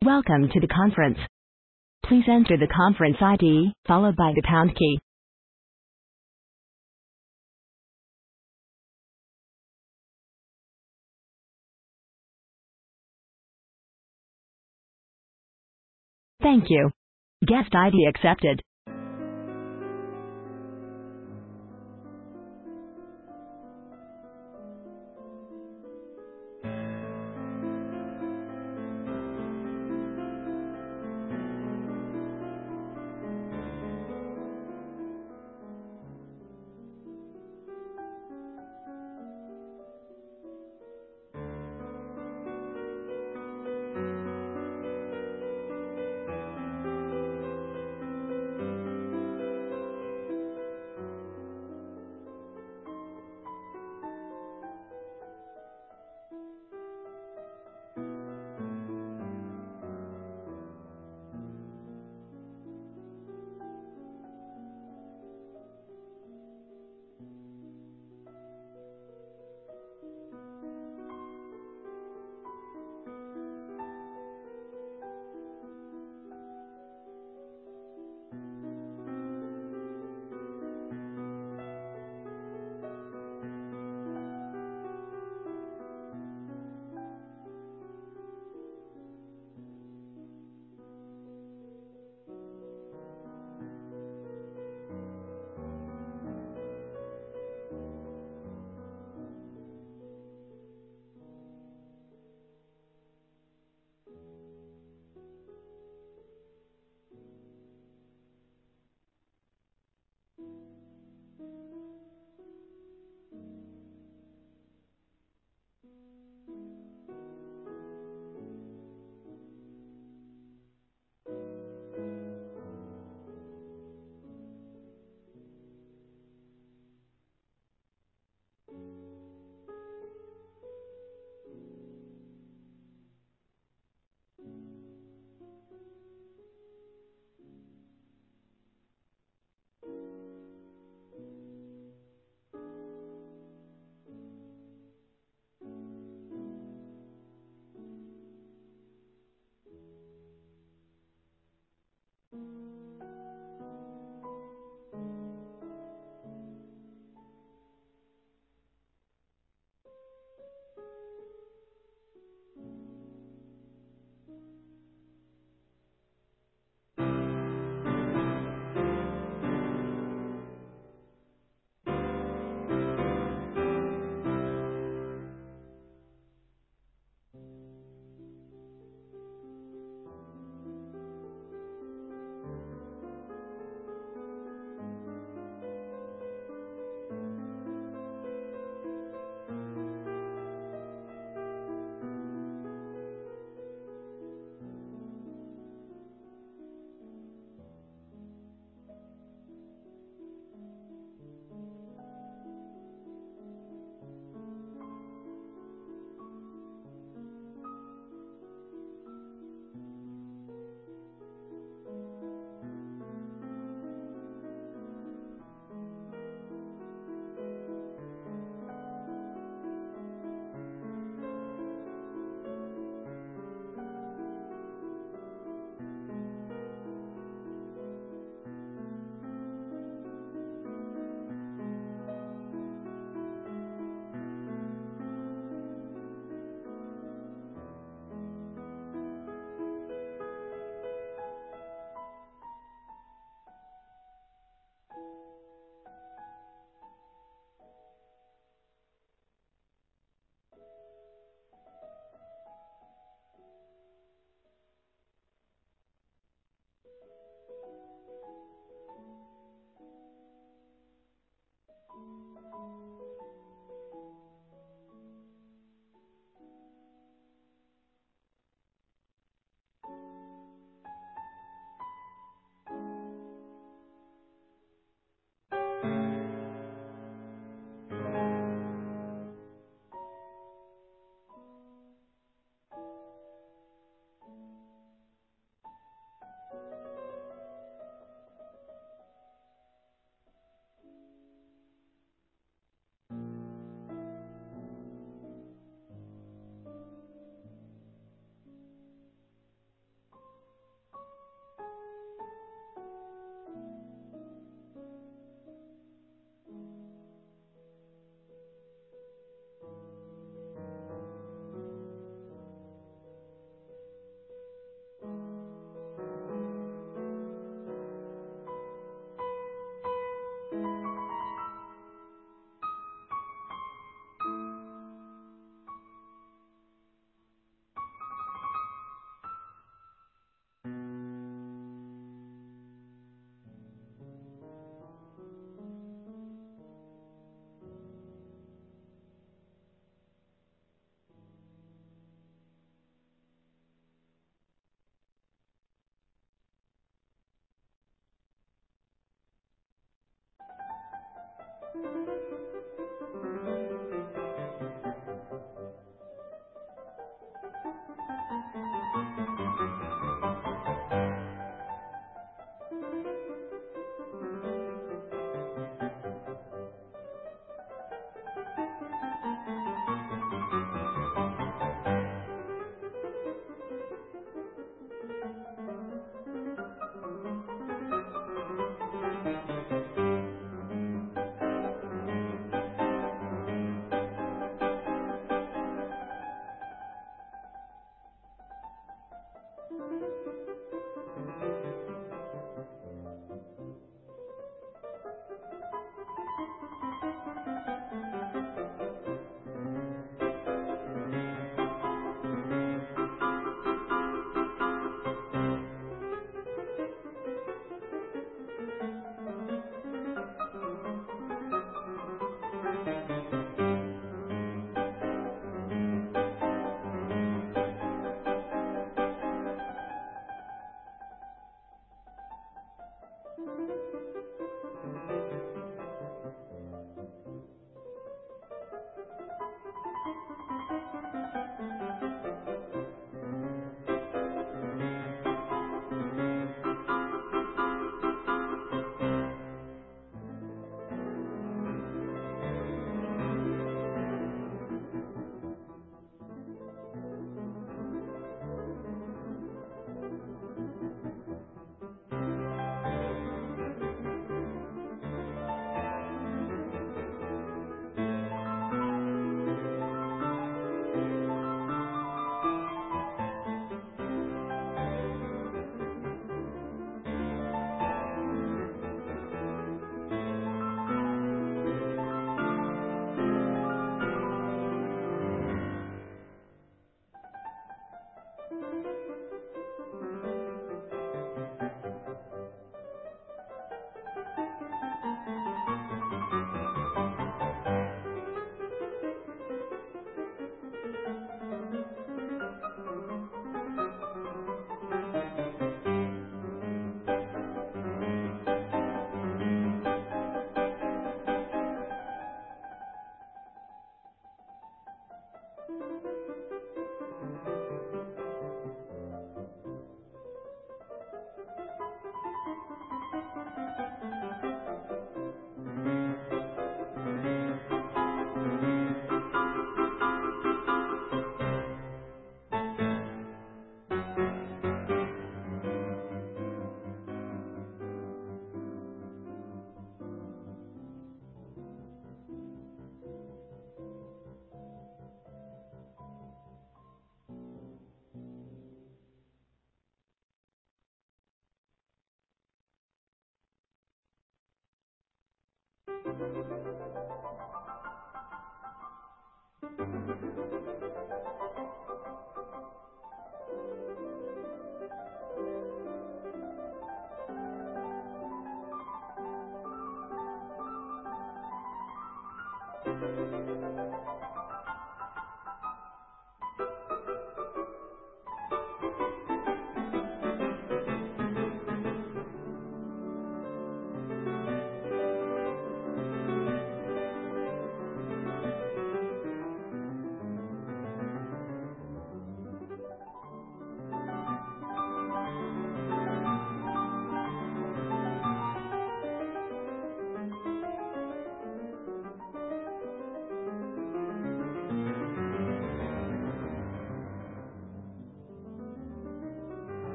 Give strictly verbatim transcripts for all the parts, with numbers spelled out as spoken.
Welcome to the conference. Please enter the conference I D, followed by the pound key. Thank you. Guest I D accepted.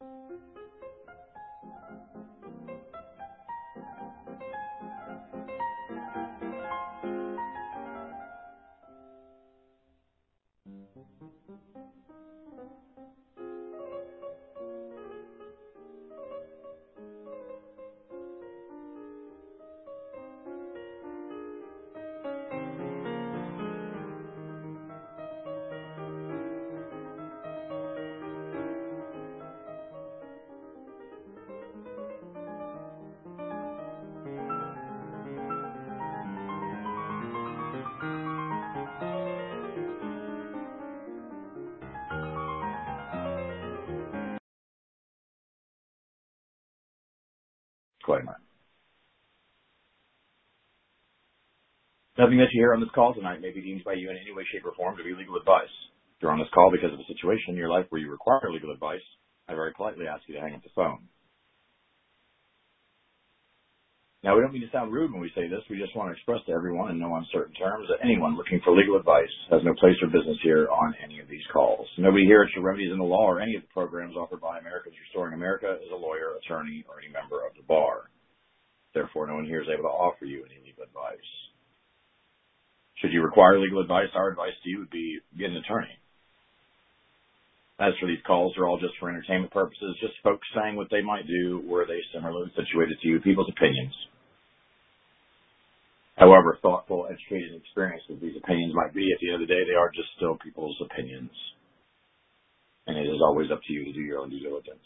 Disclaimer. Nothing that you hear on this call tonight may be deemed by you in any way, shape, or form to be legal advice. If you're on this call because of a situation in your life where you require legal advice, I very politely ask you to hang up the phone. Now, we don't mean to sound rude when we say this. We just want to express to everyone in no uncertain terms that anyone looking for legal advice has no place or business here on any of these calls. Nobody here at Your Remedies in the Law or any of the programs offered by Americans Restoring America is a lawyer, attorney, or any member of the bar. Therefore, no one here is able to offer you any legal advice. Should you require legal advice, our advice to you would be get an attorney. As for these calls, they're all just for entertainment purposes, just folks saying what they might do were they similarly situated to you, people's opinions. However thoughtful, educated, and experienced as these opinions might be, at the end of the day, they are just still people's opinions. And it is always up to you to do your own due diligence.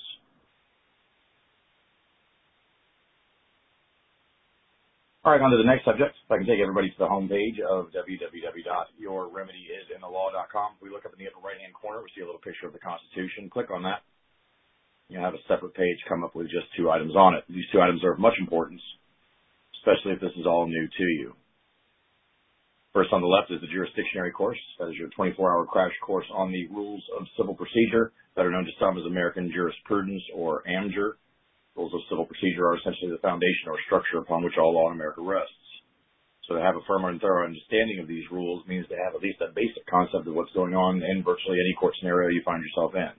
All right, on to the next subject. If I can take everybody to the homepage of w w w dot your remedy is in the law dot com. If we look up in the upper right-hand corner, we see a little picture of the Constitution. Click on that. You'll have a separate page come up with just two items on it. These two items are of much importance, especially if this is all new to you. First on the left is the jurisdictionary course. That is your twenty-four hour crash course on the rules of civil procedure that are known to some as American jurisprudence or A M J R. Rules of civil procedure are essentially the foundation or structure upon which all law in America rests. So to have a firm and thorough understanding of these rules means to have at least a basic concept of what's going on in virtually any court scenario you find yourself in.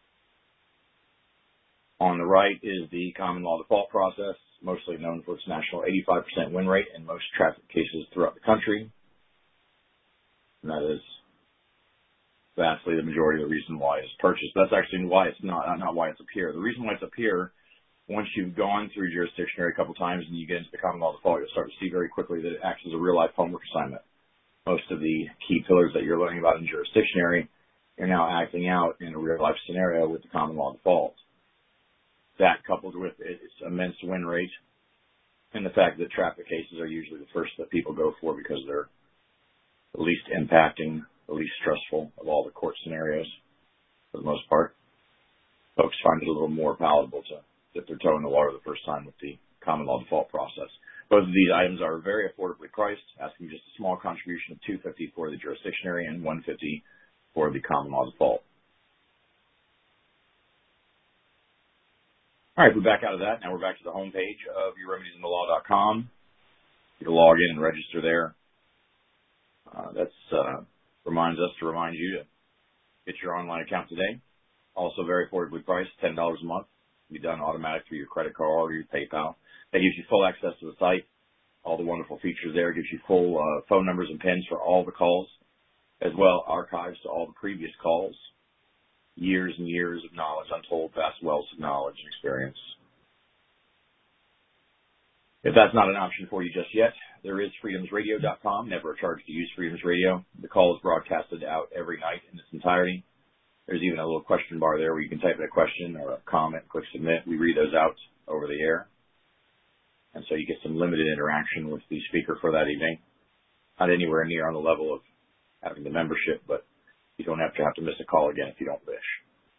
On the right is the common law default process, mostly known for its national eighty-five percent win rate in most traffic cases throughout the country. And that is vastly the majority of the reason why it's purchased. That's actually why it's not, not why it's up here. The reason why it's up here, once you've gone through jurisdictionary a couple times and you get into the common law default, you'll start to see very quickly that it acts as a real-life homework assignment. Most of the key pillars that you're learning about in jurisdictionary are now acting out in a real-life scenario with the common law default. That, coupled with its immense win rate and the fact that traffic cases are usually the first that people go for because they're the least impacting, the least stressful of all the court scenarios for the most part, folks find it a little more palatable to dip their toe in the water the first time with the common law default process. Both of these items are very affordably priced, asking just a small contribution of two hundred fifty dollars for the jurisdictionary and one hundred fifty dollars for the common law default. All right, we're back out of that. Now we're back to the home page of your remedies in the law dot com. You can log in and register there. Uh, that's uh, reminds us to remind you to get your online account today. Also very affordably priced, ten dollars a month. Be done automatic through your credit card or your PayPal. That gives you full access to the site. All the wonderful features there. Gives you full uh, phone numbers and pins for all the calls, as well archives to all the previous calls. Years and years of knowledge, untold vast wells of knowledge and experience. If that's not an option for you just yet, there is freedoms radio dot com. Never a charge to use Freedoms Radio. The call is broadcasted out every night in its entirety. There's even a little question bar there where you can type in a question or a comment, click submit. We read those out over the air. And so you get some limited interaction with the speaker for that evening. Not anywhere near on the level of having the membership, but you don't have to have to miss a call again if you don't wish.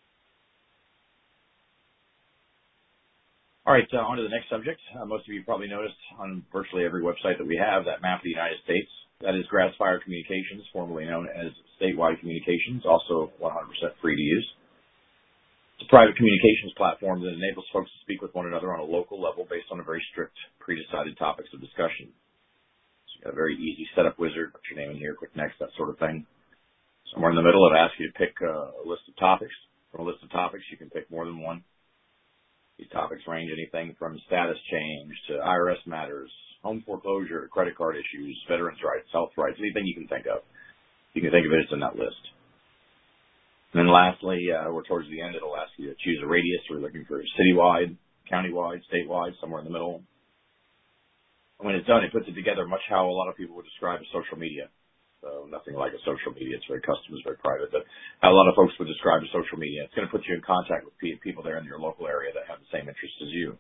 All right, uh, on to the next subject. Uh, most of you probably noticed on virtually every website that we have that map of the United States. That is Grassfire Communications, formerly known as Statewide Communications, also one hundred percent free to use. It's a private communications platform that enables folks to speak with one another on a local level based on a very strict, pre-decided topics of discussion. So you've got a very easy setup wizard, put your name in here, click next, that sort of thing. Somewhere in the middle, I've asked you to pick uh, a list of topics. From a list of topics, you can pick more than one. These topics range anything from status change to I R S matters, home foreclosure, to credit card issues, veterans' rights, health rights, anything you can think of. You can think of it, it's in that list. And then lastly, uh, we're towards the end. It'll ask you to choose a radius. We're looking for citywide, countywide, statewide, somewhere in the middle. When it's done, it puts it together much how a lot of people would describe as social media. So nothing like a social media. It's very custom, it's very private. But how a lot of folks would describe as social media. It's going to put you in contact with people there in your local area that have the same interests as you.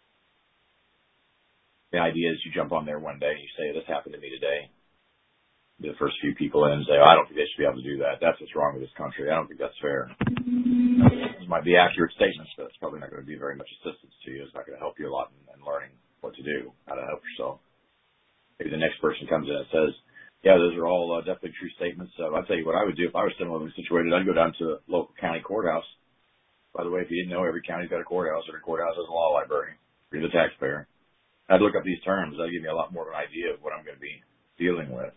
The idea is you jump on there one day and you say, this happened to me today. The first few people in and say, oh, I don't think they should be able to do that. That's what's wrong with this country. I don't think that's fair. These might be accurate statements, but it's probably not going to be very much assistance to you. It's not going to help you a lot in, in learning what to do, how to help yourself. Maybe the next person comes in and says, yeah, those are all uh, definitely true statements. So I'll tell you what I would do if I was similarly situated. I'd go down to the local county courthouse. By the way, if you didn't know, every county's got a courthouse. Every courthouse has a law library. You're the taxpayer. I'd look up these terms. That'd give me a lot more of an idea of what I'm going to be dealing with.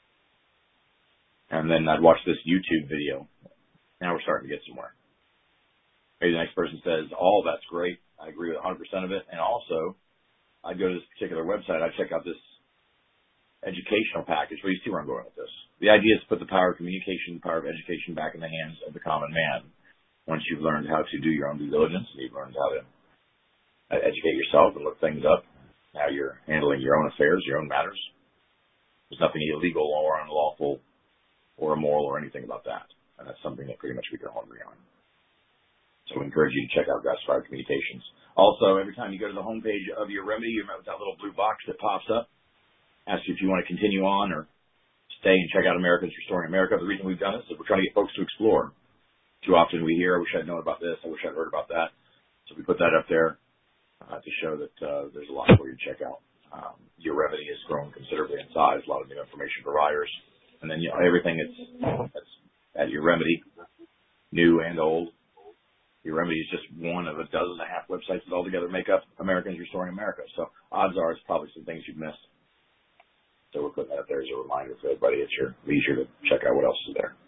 And then I'd watch this YouTube video. Now we're starting to get somewhere. Maybe the next person says, oh, that's great. I agree with one hundred percent of it. And also, I'd go to this particular website. I'd check out this educational package. Well, you see where I'm going with this. The idea is to put the power of communication, the power of education back in the hands of the common man. Once you've learned how to do your own due diligence, you've learned how to educate yourself and look things up, how you're handling your own affairs, your own matters. There's nothing illegal or unlawful or immoral or anything about that. And that's something that pretty much we can all agree on. So we encourage you to check out Grassified Communications. Also, every time you go to the homepage of your remedy, you remember that little blue box that pops up, asks you if you want to continue on or stay and check out Americans Restoring America. The reason we've done this is we're trying to get folks to explore. Too often we hear, I wish I'd known about this, I wish I'd heard about that. So we put that up there uh, to show that uh, there's a lot for you to check out. Um, your remedy has grown considerably in size, a lot of new information providers. And then, you know, everything that's, that's at your remedy, new and old. Your remedy is just one of a dozen and a half websites that altogether make up Americans Restoring America. So odds are it's probably some things you've missed. So we're putting that up there as a reminder for everybody at your leisure to check out what else is there.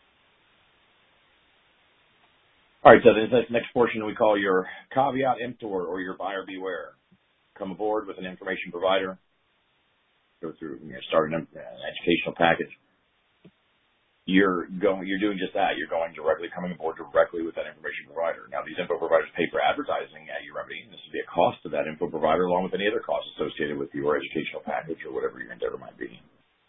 All right, so this next portion we call your caveat emptor or your buyer beware. Come aboard with an information provider. Go through, you know, start an, an educational package. You're going, you're doing just that. You're going directly, coming aboard directly with that information provider. Now, these info providers pay for advertising at your remedy. This would be a cost to that info provider, along with any other costs associated with your educational package or whatever your endeavor might be.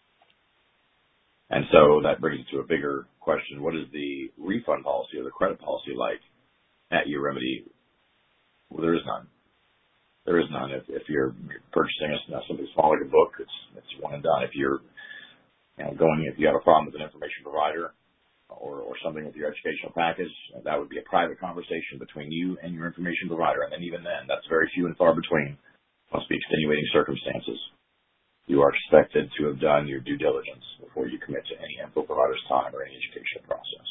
And so that brings it to a bigger question: what is the refund policy or the credit policy like at your remedy? Well, there is none. There is none. If, if you're purchasing a, something small like a book, it's it's one and done. If you're you know, going, if you have a problem with an information provider or, or something with your educational package, that would be a private conversation between you and your information provider. And then even then, that's very few and far between. Must be extenuating circumstances. You are expected to have done your due diligence before you commit to any info provider's time or any educational process.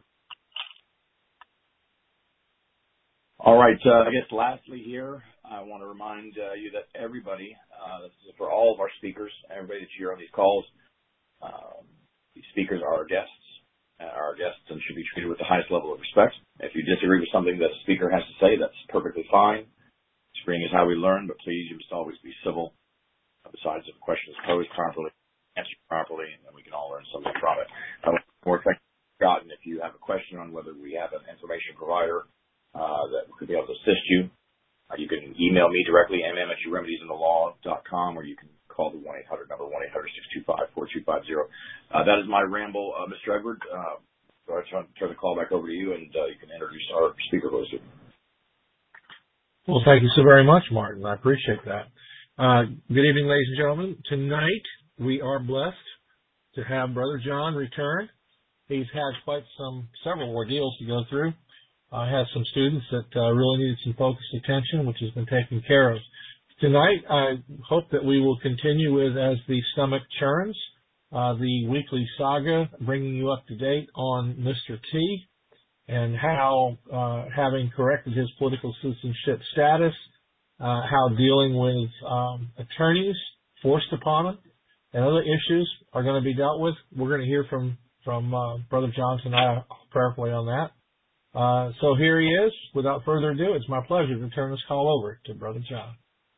All right, uh, I guess lastly here, I want to remind uh, you that everybody, uh, this is for all of our speakers, everybody that's here on these calls, um, these speakers are our guests, uh, our guests and should be treated with the highest level of respect. If you disagree with something that a speaker has to say, that's perfectly fine. Disagreeing is how we learn, but please, you must always be civil. Besides, if the question is posed properly, answered properly, and then we can all learn something from it. Uh, more forgotten, if you have a question on whether we have an information provider uh, that could be able to assist you, uh, you can email me directly, m m at your remedies in the law dot com, or you can call the one eight hundred number, one eight hundred six two five four two five zero. Uh, that is my ramble, uh, Mister Edward. Uh, so I turn, turn the call back over to you, and uh, you can introduce our speaker host. Well, thank you so very much, Martin. I appreciate that. Uh, good evening, ladies and gentlemen. Tonight, we are blessed to have Brother John return. He's had quite some, several ordeals to go through. I uh, had some students that uh, really needed some focused attention, which has been taken care of. Tonight, I hope that we will continue with As the Stomach Churns, uh, the weekly saga, bringing you up to date on Mister T and how, uh, having corrected his political citizenship status, Uh, how dealing with um, attorneys forced upon him and other issues are going to be dealt with. We're going to hear from from uh, Brother John tonight, prayerfully on that. Uh, so here he is. Without further ado, it's my pleasure to turn this call over to Brother John.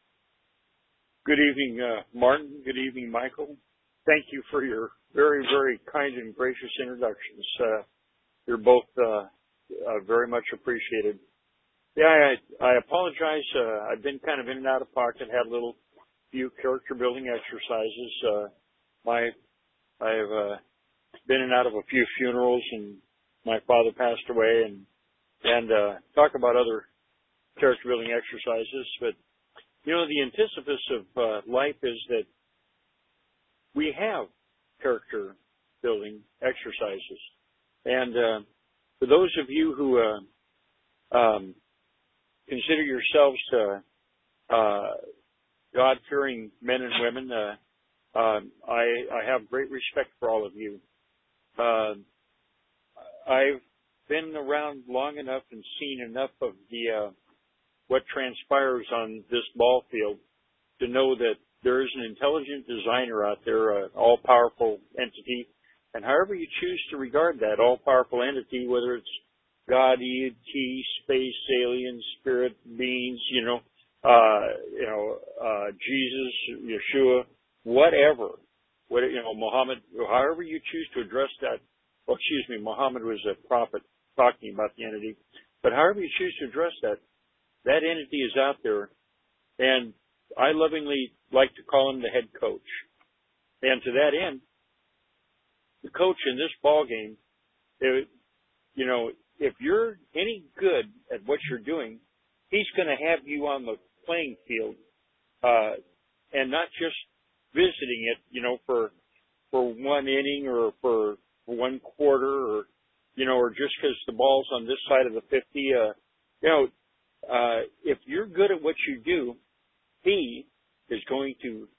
Good evening, uh, Martin. Good evening, Michael. Thank you for your very, very kind and gracious introductions. Uh, you're both uh, uh, very much appreciated. Yeah, I, I apologize. Uh, I've been kind of in and out of pocket, had a little few character building exercises. Uh, my, I've uh, been in and out of a few funerals, and my father passed away, and and uh, talk about other character building exercises. But you know, the antithesis of uh, life is that we have character building exercises, and uh, for those of you who uh, um, consider yourselves uh, uh, God-fearing men and women, uh, uh, I, I have great respect for all of you. Uh, I've been around long enough and seen enough of the uh, what transpires on this ball field to know that there is an intelligent designer out there, an all-powerful entity, and however you choose to regard that all-powerful entity, whether it's God, E T, space, alien, spirit, beings, you know, uh, you know, uh, Jesus, Yeshua, whatever, what, you know, Muhammad, however you choose to address that. Well, excuse me, Muhammad was a prophet talking about the entity, but however you choose to address that, that entity is out there, and I lovingly like to call him the head coach. And to that end, the coach in this ball game, it, you know, if you're any good at what you're doing, he's going to have you on the playing field, uh, and not just visiting it, you know, for for one inning or for one quarter, or you know, or just because the ball's on this side of the fifty. Uh, you know, uh, if you're good at what you do, he is going to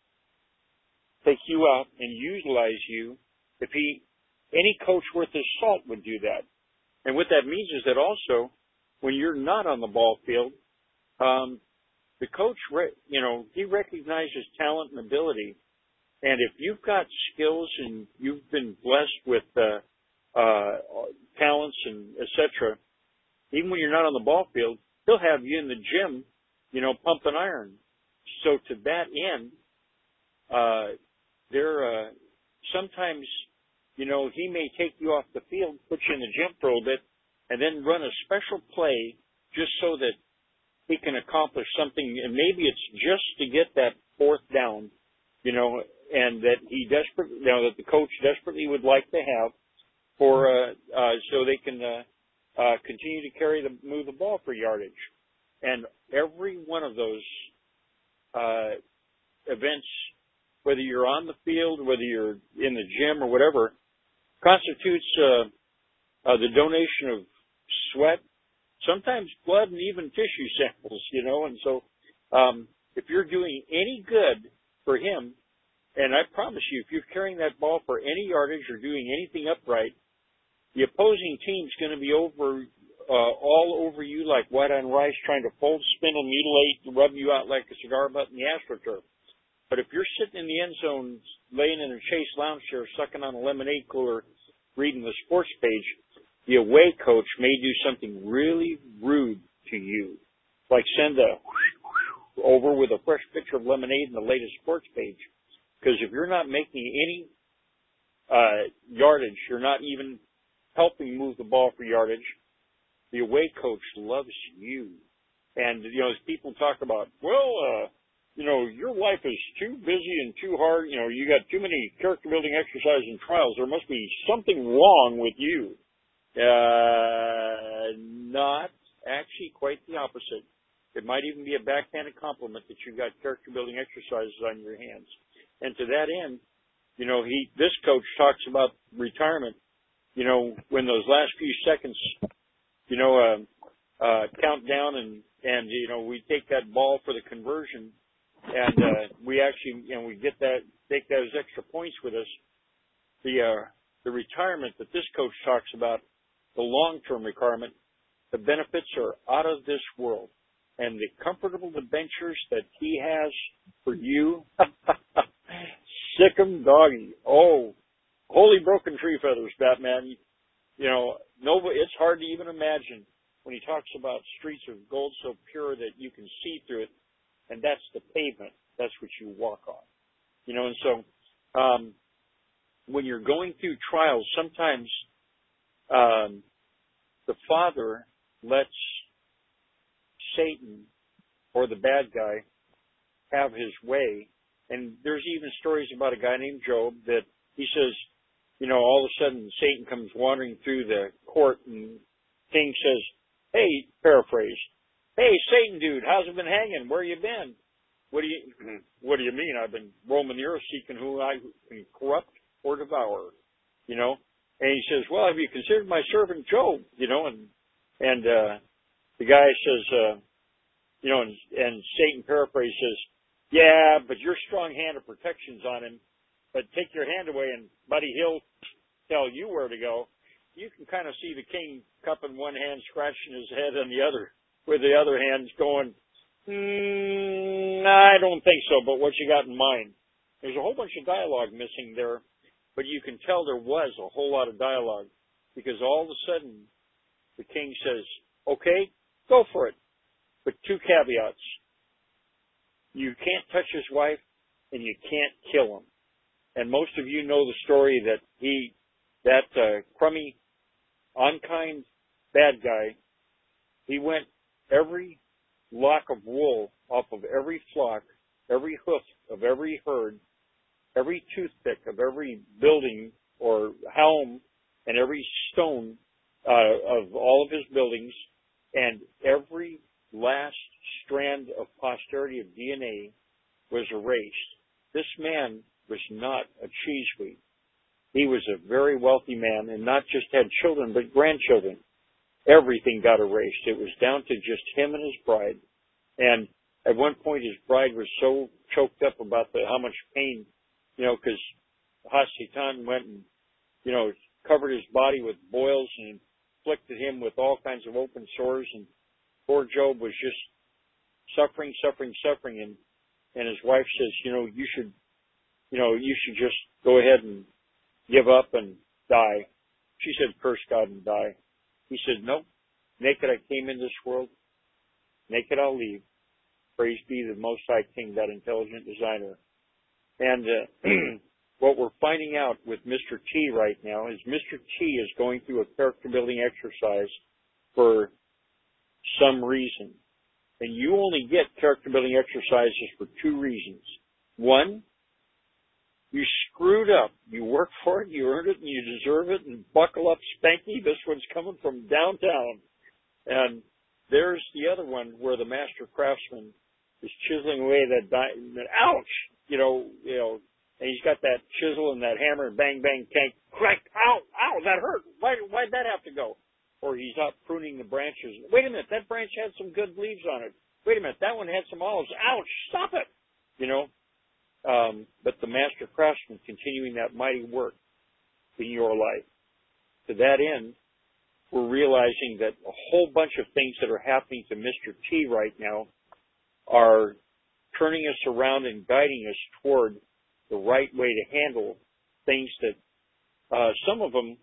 take you out and utilize you. If he, any coach worth his salt would do that. And what that means is that also, when you're not on the ball field, um, the coach, re- you know, he recognizes talent and ability. And if you've got skills and you've been blessed with uh, uh, talents and et cetera, even when you're not on the ball field, he'll have you in the gym, you know, pumping iron. So to that end, uh, there uh, sometimes, you know, he may take you off the field, put you in the gym for a little bit, and then run a special play just so that he can accomplish something. And maybe it's just to get that fourth down, you know, and that he desperately, you know, that the coach desperately would like to have for, uh, uh, so they can, uh, uh, continue to carry the, move the ball for yardage. And every one of those, uh, events, whether you're on the field, whether you're in the gym or whatever, constitutes, uh, uh, the donation of sweat, sometimes blood, and even tissue samples, you know. And so, um, if you're doing any good for him, and I promise you, if you're carrying that ball for any yardage or doing anything upright, the opposing team's going to be over, uh, all over you like white on rice, trying to fold, spindle, mutilate, rub you out like a cigar butt in the AstroTurf. But if you're sitting in the end zone, laying in a Chase lounge chair, sucking on a lemonade cooler, reading the sports page, the away coach may do something really rude to you, like send a over with a fresh pitcher of lemonade in the latest sports page. Because if you're not making any uh, yardage, you're not even helping move the ball for yardage, the away coach loves you. And, you know, as people talk about, well, uh, you know, your life is too busy and too hard. You know, you got too many character building exercises and trials. There must be something wrong with you. Uh, not actually, quite the opposite. It might even be a backhanded compliment that you've got character building exercises on your hands. And to that end, you know, he, this coach talks about retirement, you know, when those last few seconds, you know, uh, uh, count down and, and, you know, we take that ball for the conversion and, uh, we actually, you know, we get that, take those extra points with us. The, uh, the retirement that this coach talks about, the long-term retirement, the benefits are out of this world. And the comfortable dentures that he has for you, sick 'em doggy. Oh, holy broken tree feathers, Batman. You know, nobody, it's hard to even imagine when he talks about streets of gold so pure that you can see through it, and that's the pavement. That's what you walk on. You know, and so um, when you're going through trials, sometimes um, the Father lets Satan or the bad guy have his way. And there's even stories about a guy named Job that he says, you know, all of a sudden Satan comes wandering through the court and King says, hey, paraphrase, hey, Satan dude, how's it been hanging? Where you been? What do you, what do you mean? I've been roaming the earth seeking who I can corrupt or devour, you know? And he says, well, have you considered my servant Job? You know, and, and, uh, the guy says, uh, you know, and, and Satan paraphrase says, yeah, but your strong hand of protection's on him, but take your hand away and buddy, he'll tell you where to go. You can kind of see the king cupping one hand, scratching his head on the other, with the other hand's going, mm, I don't think so, but what you got in mind? There's a whole bunch of dialogue missing there, but you can tell there was a whole lot of dialogue because all of a sudden the king says, okay, go for it. But two caveats. You can't touch his wife and you can't kill him. And most of you know the story that he, that uh, crummy, unkind, bad guy, he went every lock of wool off of every flock, every hoof of every herd, every toothpick of every building or home, and every stone uh, of all of his buildings, and every last strand of posterity of D N A was erased. This man was not a cheese whiz. He was a very wealthy man and not just had children, but grandchildren. Everything got erased. It was down to just him and his bride. And at one point, his bride was so choked up about the, how much pain, you know, because Hasatan went and, you know, covered his body with boils and inflicted him with all kinds of open sores. And poor Job was just suffering, suffering, suffering. And, and his wife says, you know, you should, you know, you should just go ahead and give up and die. She said, curse God and die. He said, nope. Naked I came in this world. Naked I'll leave. Praise be the Most High King, that intelligent designer. And uh, what we're finding out with Mister T right now is Mister T is going through a character building exercise for some reason. And you only get character building exercises for two reasons. One, you screwed up. You worked for it, you earned it, and you deserve it, and buckle up, Spanky. This one's coming from downtown. And there's the other one where the master craftsman is chiseling away that di- ouch, you know, you know, and he's got that chisel and that hammer and bang, bang, tank, crack, ow, ow, that hurt. Why, why'd that have to go? Or he's out pruning the branches. Wait a minute, that branch had some good leaves on it. Wait a minute, that one had some olives. Ouch, stop it. You know, um, but the master craftsman continuing that mighty work in your life. To that end, we're realizing that a whole bunch of things that are happening to Mister T right now are turning us around and guiding us toward the right way to handle things that uh, some of them,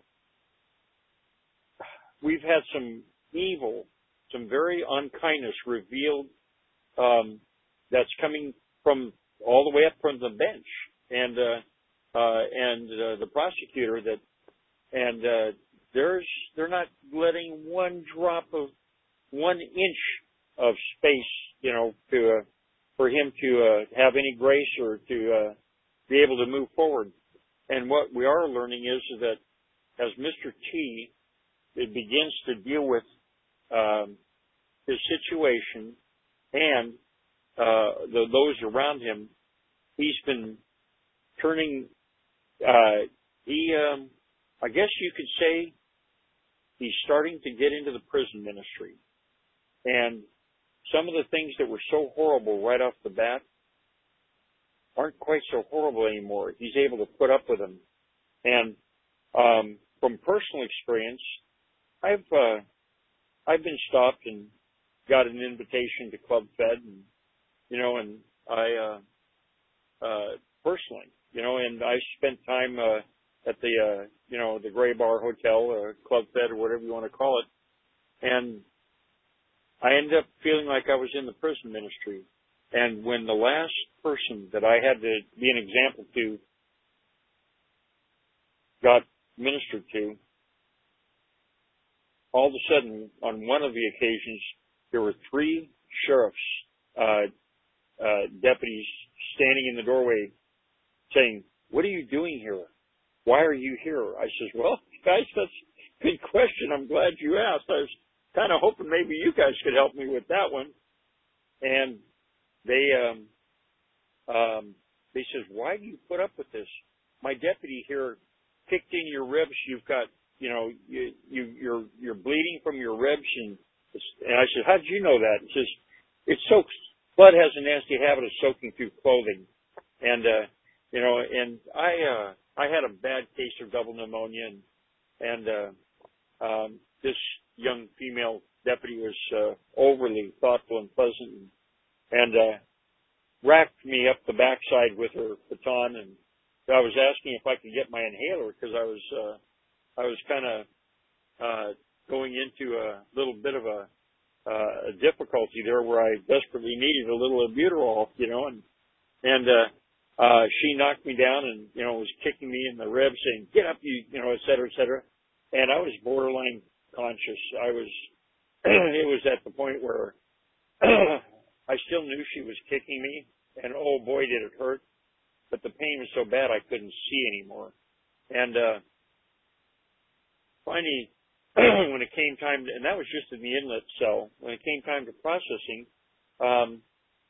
we've had some evil, some very unkindness revealed um, that's coming from all the way up from the bench and uh, uh, and uh, the prosecutor that and uh, there's they're not letting one drop of one inch of space, you know, to uh, for him to uh, have any grace or to uh, be able to move forward. And what we are learning is, is that as Mister T it begins to deal with um, his situation and uh, the, those around him, he's been turning. Uh, he, um, I guess you could say, he's starting to get into the prison ministry, and some of the things that were so horrible right off the bat aren't quite so horrible anymore. He's able to put up with them, and um, from personal experience, I've uh, I've been stopped and got an invitation to Club Fed, and you know, and I uh, uh, personally, you know, and I spent time uh, at the, uh, you know, the Gray Bar Hotel or Club Fed or whatever you want to call it. And I ended up feeling like I was in the prison ministry. And when the last person that I had to be an example to got ministered to, all of a sudden, on one of the occasions, there were three sheriffs, uh, uh, deputies standing in the doorway saying, "What are you doing here? Why are you here?" I says, "Well, guys, that's a good question. I'm glad you asked. I was kind of hoping maybe you guys could help me with that one." And they, um, um, they says, "Why do you put up with this? My deputy here kicked in your ribs. You've got, you know, you, you, you're, you're bleeding from your ribs." And, and I said, "How did you know that?" He says, "It soaks, blood has a nasty habit of soaking through clothing." And, uh, you know, and I, uh, I had a bad case of double pneumonia, and, and, uh, um, this young female deputy was, uh, overly thoughtful and pleasant, and, and uh, racked me up the backside with her baton, and I was asking if I could get my inhaler because I was, uh, I was kind of, uh, going into a little bit of a, uh, a difficulty there where I desperately needed a little albuterol, you know, and, and, uh, uh, she knocked me down and, you know, was kicking me in the ribs saying, "Get up, you, you know, et cetera, et cetera." And I was borderline conscious. I was, it was at the point where I still knew she was kicking me, and oh boy, did it hurt. But the pain was so bad I couldn't see anymore. And, uh, finally, when it came time to, and that was just in the inlet cell, when it came time to processing, um,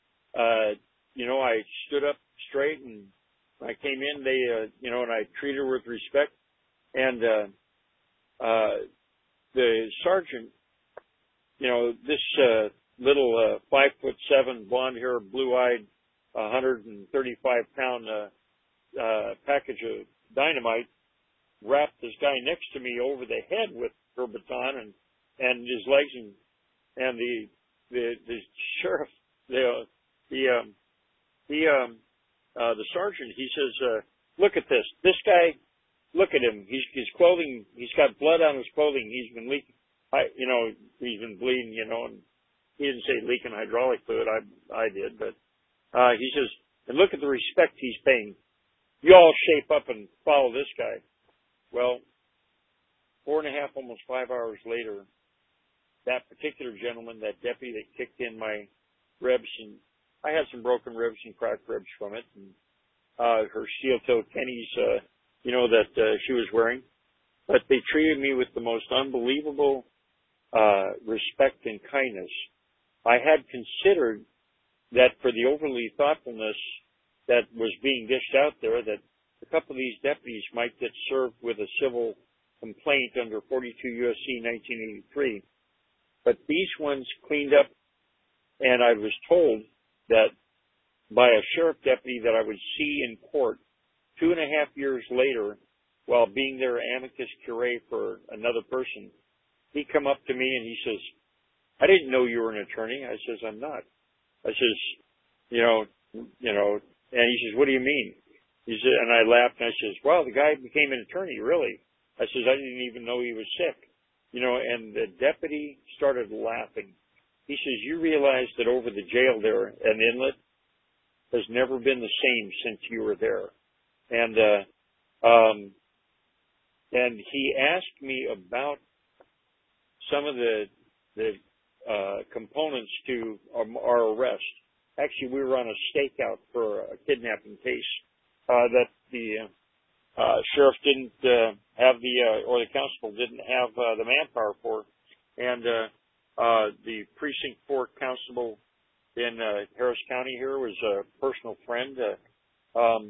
uh, you know, I stood up straight, and when I came in, they, uh, you know, and I treated her with respect. And, uh, uh, the sergeant, you know, this, uh, little, uh, five foot seven, blonde hair, blue eyed, one hundred thirty-five pound, uh, uh, package of dynamite wrapped this guy next to me over the head with her baton and, and his legs, and, and the, the, the sheriff, the, the, um, the, um, uh, the sergeant, he says, uh, "Look at this. This guy, look at him. He's, his clothing, he's got blood on his clothing. He's been leaking, I, you know, he's been bleeding, you know," and he didn't say leaking hydraulic fluid. I, I did, but, uh, he says, "And look at the respect he's paying. You all shape up and follow this guy." Well, four and a half, almost five hours later, that particular gentleman, that deputy that kicked in my ribs, and I had some broken ribs and cracked ribs from it, and uh, her steel-toed pennies, uh, you know, that uh, she was wearing. But they treated me with the most unbelievable uh, respect and kindness. I had considered that for the overly thoughtfulness that was being dished out there, that a couple of these deputies might get served with a civil complaint under forty-two U S C nineteen eighty-three. But these ones cleaned up, and I was told that by a sheriff deputy that I would see in court two and a half years later while being their amicus curiae for another person. He come up to me and he says, "I didn't know you were an attorney." I says, "I'm not." I says, you know, you know, and he says, "What do you mean?" He said, and I laughed and I says, "Well, the guy became an attorney, really." I says, "I didn't even know he was sick." You know, and the deputy started laughing. He says, "You realize that over the jail there at Inlet has never been the same since you were there." And, uh, um, and he asked me about some of the, the, uh, components to um, our arrest. Actually, we were on a stakeout for a kidnapping case, uh, that the, uh, sheriff didn't, uh, have the, uh, or the constable didn't have, uh, the manpower for. And, uh, uh, the precinct four constable in, uh, Harris County here was a personal friend, uh, um,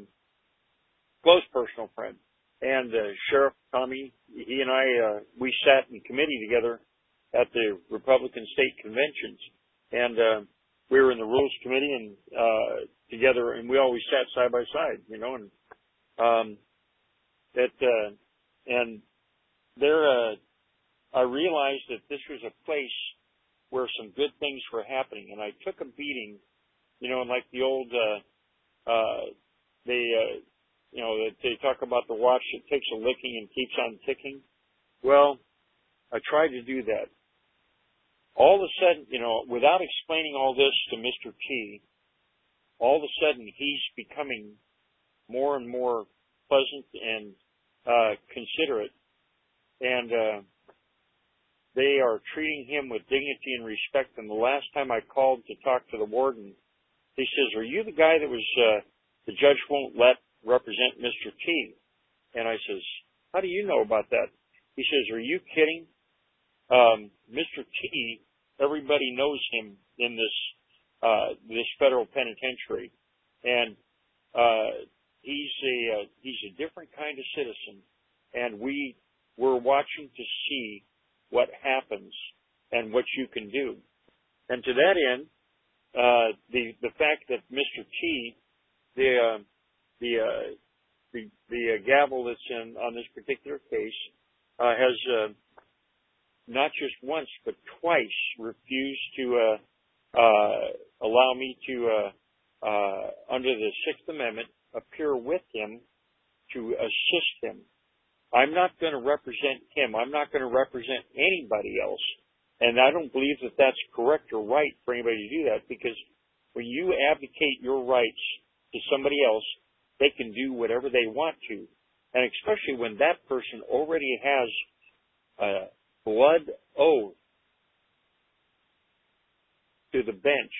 close personal friend. And, uh, Sheriff Tommy, he and I, uh, we sat in committee together at the Republican state conventions. And, uh, we were in the rules committee and, uh, together, and we always sat side by side, you know, and, um, that, uh, and there, uh, I realized that this was a place where some good things were happening. And I took a beating, you know, and like the old, uh, uh, they, uh, you know, that they talk about the watch that takes a licking and keeps on ticking. Well, I tried to do that. All of a sudden, you know, without explaining all this to Mister T, all of a sudden he's becoming more and more pleasant and uh, considerate, and uh, they are treating him with dignity and respect. And the last time I called to talk to the warden, he says, "Are you the guy that was uh, the judge won't let represent Mister T?" And I says, "How do you know about that?" He says, "Are you kidding? Um, Mister T, everybody knows him in this uh, this federal penitentiary, and uh, he's a uh, he's a different kind of citizen, and we we're watching to see what happens and what you can do." And to that end, uh, the the fact that Mister T, the uh, the uh, the, the uh, gavel that's in on this particular case, uh, has uh, not just once but twice refused to uh, uh, allow me to, uh, uh, under the Sixth Amendment, appear with him to assist him. I'm not going to represent him. I'm not going to represent anybody else. And I don't believe that that's correct or right for anybody to do that, because when you abdicate your rights to somebody else, they can do whatever they want to. And especially when that person already has a blood oath to the bench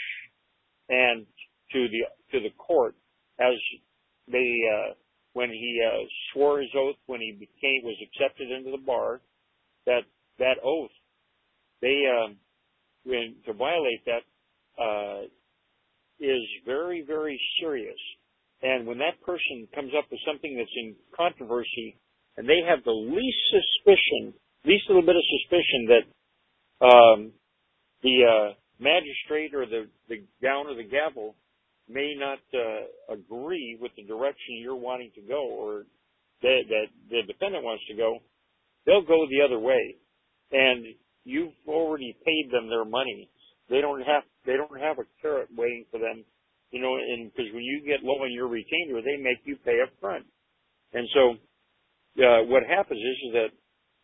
and to the to the court, as they uh, when he uh, swore his oath when he became was accepted into the bar, that that oath, they um, when to violate that uh, is very, very serious. And when that person comes up with something that's in controversy, and they have the least suspicion, least little bit of suspicion that um, the uh, magistrate or the, the gown or the gavel may not uh, agree with the direction you're wanting to go, or that, that the defendant wants to go, they'll go the other way. And you've already paid them their money. They don't have they don't have a carrot waiting for them, you know. And because when you get low on your retainer, they make you pay up front. And so, uh, what happens is, is that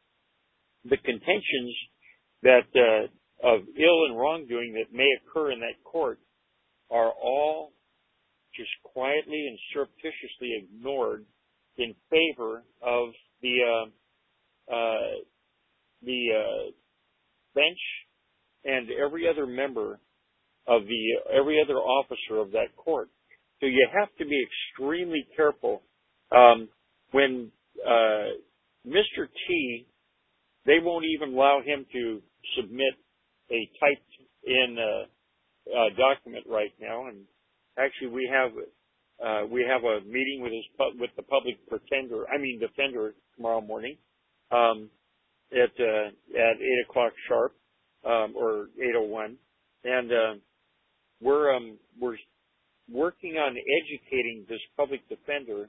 the contentions that uh, of ill and wrongdoing that may occur in that court are all just quietly and surreptitiously ignored in favor of the uh, uh, the uh, bench and every other member of the every other officer of that court. So you have to be extremely careful. Um, when uh, Mister T, they won't even allow him to submit a typed in uh, uh, document right now. And actually, we have uh, we have a meeting with his with the public pretender, I mean defender, tomorrow morning um, at uh, at eight o'clock sharp. Um, or eight oh one, and uh, we're um, we're working on educating this public defender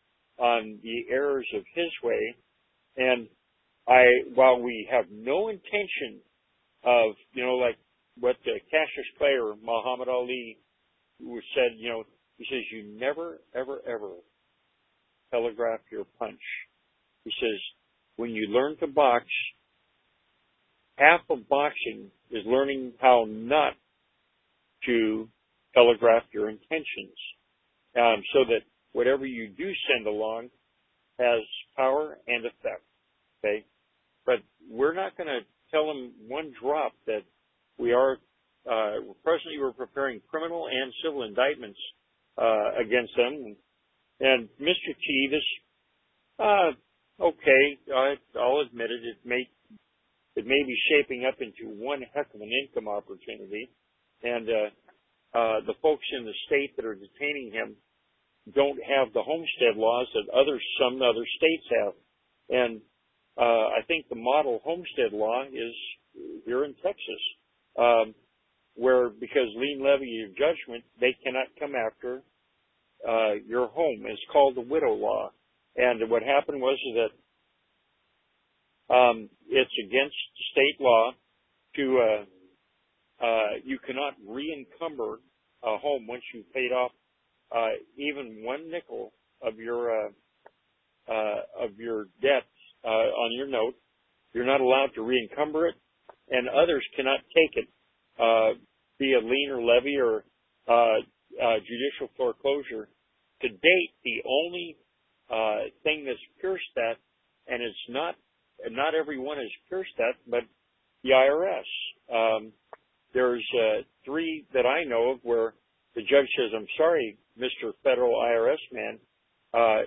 on the errors of his way. And I, while we have no intention of, you know, like what uh, Cassius Clay or Muhammad Ali who said, you know, he says, you never, ever, ever telegraph your punch. He says, when you learn to box, half of boxing is learning how not to telegraph your intentions, um, so that whatever you do send along has power and effect. Okay, but we're not going to tell them one drop that we are uh, presently we're preparing criminal and civil indictments uh, against them. And Mister T, this uh, okay, I, I'll admit it. It may It may be shaping up into one heck of an income opportunity, and uh, uh, the folks in the state that are detaining him don't have the homestead laws that other some other states have, and uh, I think the model homestead law is here in Texas, um, where because lien levy of judgment, they cannot come after uh, your home. It's called the widow law, and what happened was that. Um, it's against state law to, uh, uh, you cannot re-encumber a home once you've paid off, uh, even one nickel of your uh, uh, of your debt uh, on your note. You're not allowed to re-encumber it, and others cannot take it uh, via lien or levy or uh, uh, judicial foreclosure. To date, the only uh, thing that's pierced that, and it's not not everyone has pierced that, but the I R S. Um, there's uh, three that I know of where the judge says, "I'm sorry, Mister Federal I R S man, uh,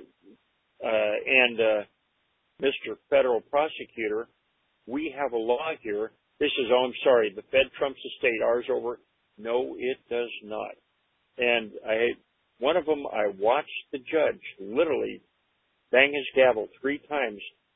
uh, and uh, Mister Federal Prosecutor, we have a law here. This is, oh, I'm sorry, the Fed trumps the state, ours over." No, it does not. And I, one of them, I watched the judge literally bang his gavel three times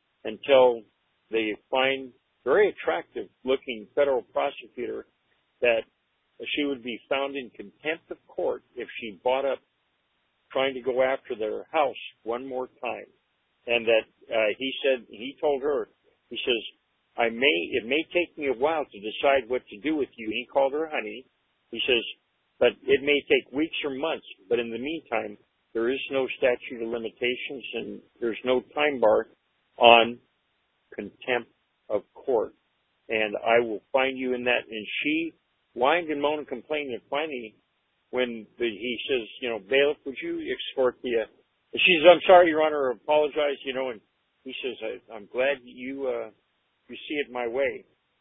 until they find very attractive looking federal prosecutor that she would be found in contempt of court if she bought up trying to go after their house one more time. And that uh, he said, he told her, he says, I may, it may take me a while to decide what to do with you. He called her honey. He says, but it may take weeks or months. But in the meantime, there is no statute of limitations and there's no time bar on contempt of court. And I will find you in that. And she whined and moaned and complained. And finally, when the, he says, you know, bailiff, would you escort the, uh, she says, I'm sorry, Your Honor, I apologize, you know, and he says, I, I'm glad you, uh, you see it my way.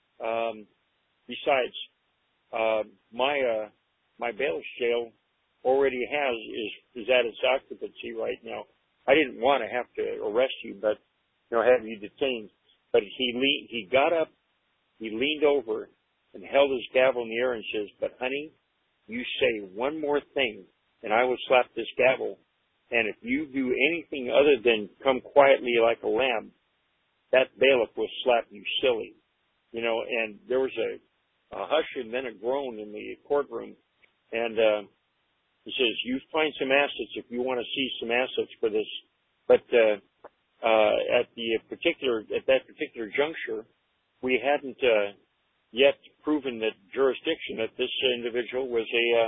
Um, besides, uh, my, uh, my bailiff's jail already has, is, is at its occupancy right now. I didn't want to have to arrest you, but, you know, have you detained. But he le- he got up, he leaned over and held his gavel in the air and says, but honey, you say one more thing and I will slap this gavel. And if you do anything other than come quietly like a lamb, that bailiff will slap you silly. You know, and there was a, a hush and then a groan in the courtroom. And uh, he says, you find some assets if you want to see some assets for this. But uh, uh, at the particular, at that particular juncture, we hadn't uh, yet proven that jurisdiction that this individual was a uh,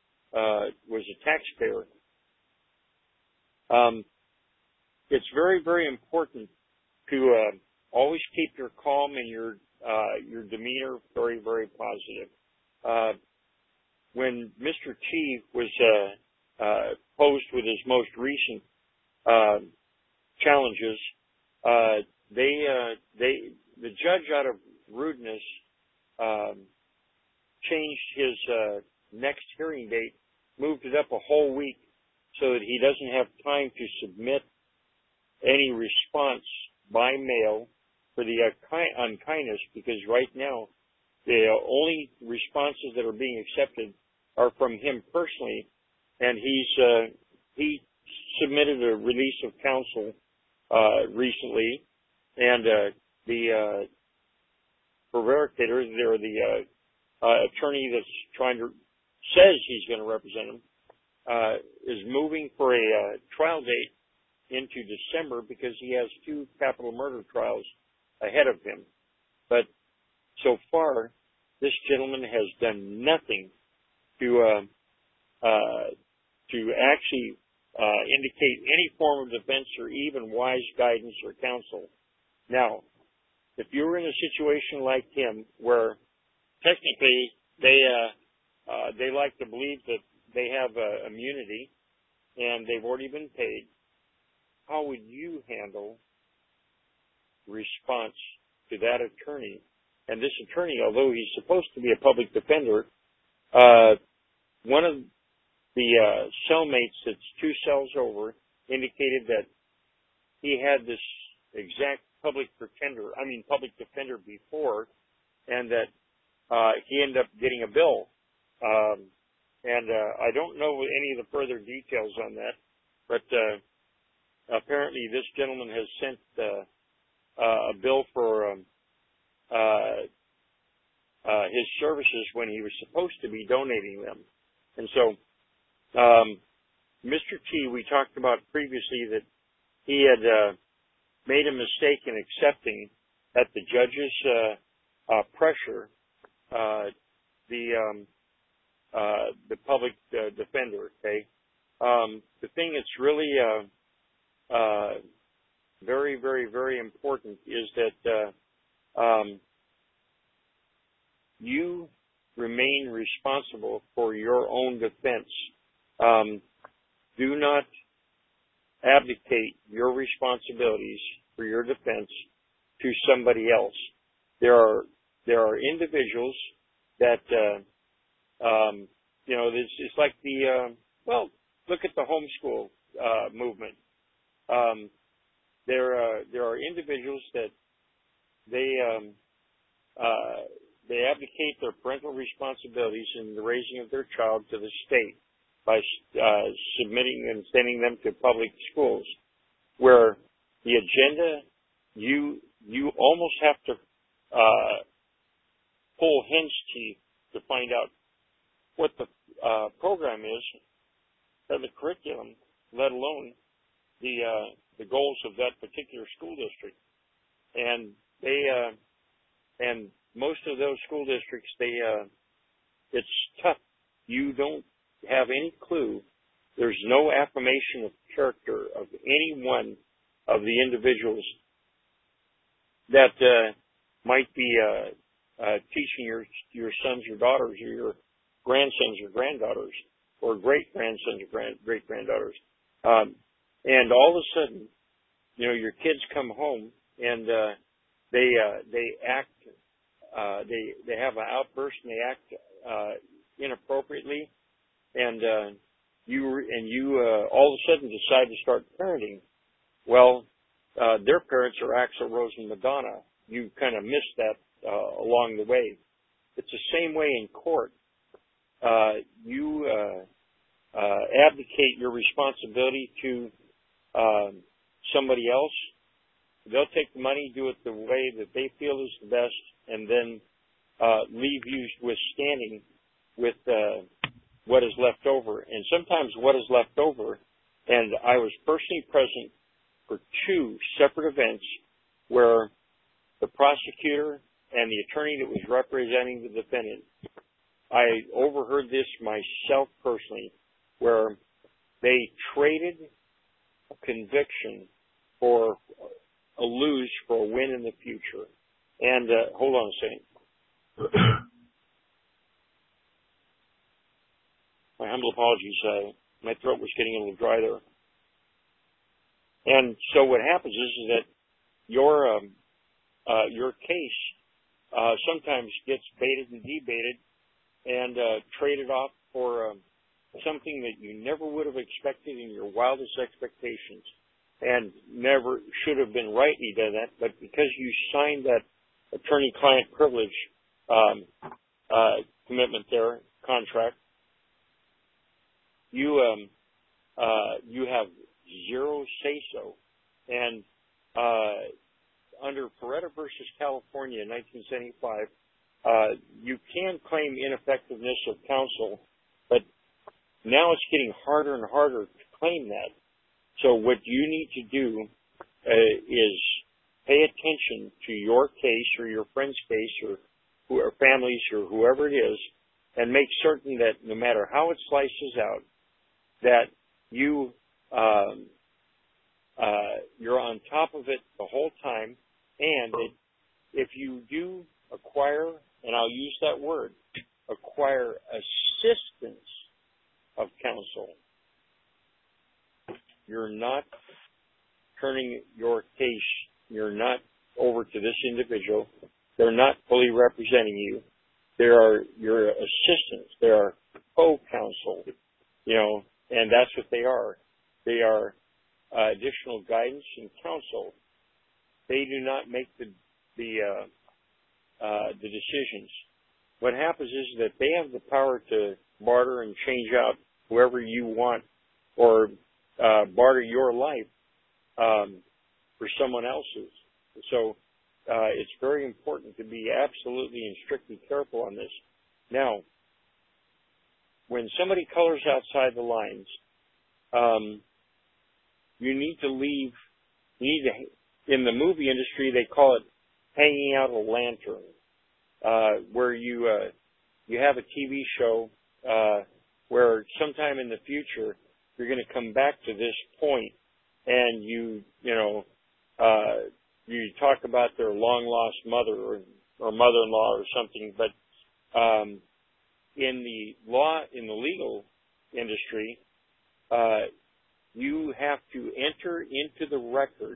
uh, was a taxpayer. Um, it's very, very important to uh, always keep your calm and your uh, your demeanor very, very positive. Uh, when Mister Chi was uh, uh, posed with his most recent uh, challenges, uh, they uh, they the judge, out of rudeness, um, changed his uh, next hearing date, moved it up a whole week, so that he doesn't have time to submit any response by mail for the uh, unkindness, because right now the only responses that are being accepted are from him personally, and he's uh, he submitted a release of counsel uh, recently, and uh, the uh, prevaricator, or the uh, uh, attorney that's trying to says he's going to represent him, uh, is moving for a uh, trial date into December because he has two capital murder trials ahead of him. But so far, this gentleman has done nothing to uh, uh, to actually uh, indicate any form of defense or even wise guidance or counsel. Now, if you were in a situation like him, where technically they uh, uh, they like to believe that they have uh, immunity and they've already been paid, how would you handle response to that attorney? And this attorney, although he's supposed to be a public defender, uh, one of the uh, cellmates that's two cells over indicated that he had this exact public pretender, I mean public defender before, and that uh, he ended up getting a bill. Um, and uh, I don't know any of the further details on that, but uh, apparently this gentleman has sent uh, uh, a bill for um, uh, uh, his services when he was supposed to be donating them. And so um, Mister T, we talked about previously that he had uh, made a mistake in accepting at the judge's uh, uh, pressure uh, the um, uh, the public uh, defender. Okay, um, the thing that's really uh, uh, very, very, very important is that uh, um, you remain responsible for your own defense. Um, do not abdicate your responsibilities for your defense to somebody else. There are there are individuals that uh, um, you know. It's, it's like the uh, well. Look at the homeschool uh, movement. Um, there uh, there are individuals that they um, uh, they abdicate their parental responsibilities in the raising of their child to the state by uh, submitting and sending them to public schools, where the agenda you you almost have to uh, pull hen's teeth to find out what the uh, program is, or the curriculum, let alone the uh, the goals of that particular school district. And they uh, and most of those school districts, they uh, it's tough. You don't have any clue. There's no affirmation of character of any one of the individuals that uh, might be uh, uh, teaching your your sons or daughters or your grandsons or granddaughters or great grandsons or grand, great granddaughters. Um, and all of a sudden, you know, your kids come home and uh, they uh, they act uh, they they have an outburst and they act uh, inappropriately, and uh, you and you uh, all of a sudden decide to start parenting. Well, uh, their parents are Axl Rose and Madonna. You kind of missed that uh, along the way. It's the same way in court. Uh, you uh, uh, abdicate your responsibility to um, somebody else. They'll take the money, do it the way that they feel is the best, and then uh, leave you with standing with uh, what is left over. And sometimes what is left over, and I was personally present for two separate events where the prosecutor and the attorney that was representing the defendant, I overheard this myself personally, where they traded a conviction for a lose for a win in the future. And uh, hold on a second. My humble apologies. Uh, my throat was getting a little dry there. And so what happens is, is that your um, uh, your case uh, sometimes gets baited and debated and uh, traded off for um, something that you never would have expected in your wildest expectations, and never should have been rightly done that. But because you signed that attorney-client privilege um, uh, commitment there, contract, you um, uh, you have zero say-so. And uh, under Ferretta versus California in nineteen seventy-five, uh, you can claim ineffectiveness of counsel, but now it's getting harder and harder to claim that. So what you need to do uh, is pay attention to your case or your friend's case or who or families or whoever it is, and make certain that no matter how it slices out, that you um, uh, you're on top of it the whole time, and it, if you do acquire, and I'll use that word, acquire assistance of counsel, you're not turning your case, you're not over to this individual, they're not fully representing you, there are your assistants, they are co-counsel, you know, and that's what they are. They are uh, additional guidance and counsel. They do not make the the uh, uh, the decisions. What happens is that they have the power to barter and change out whoever you want, or uh, barter your life um, for someone else's. So uh, it's very important to be absolutely and strictly careful on this. Now, when somebody colors outside the lines, um, you need to leave. You need to. In the movie industry, they call it hanging out a lantern, uh, where you uh, you have a T V show uh, where sometime in the future you're going to come back to this point and you, you know, uh, you talk about their long lost mother or, or mother-in-law or something, but, um, in the law, in the legal industry, uh, you have to enter into the record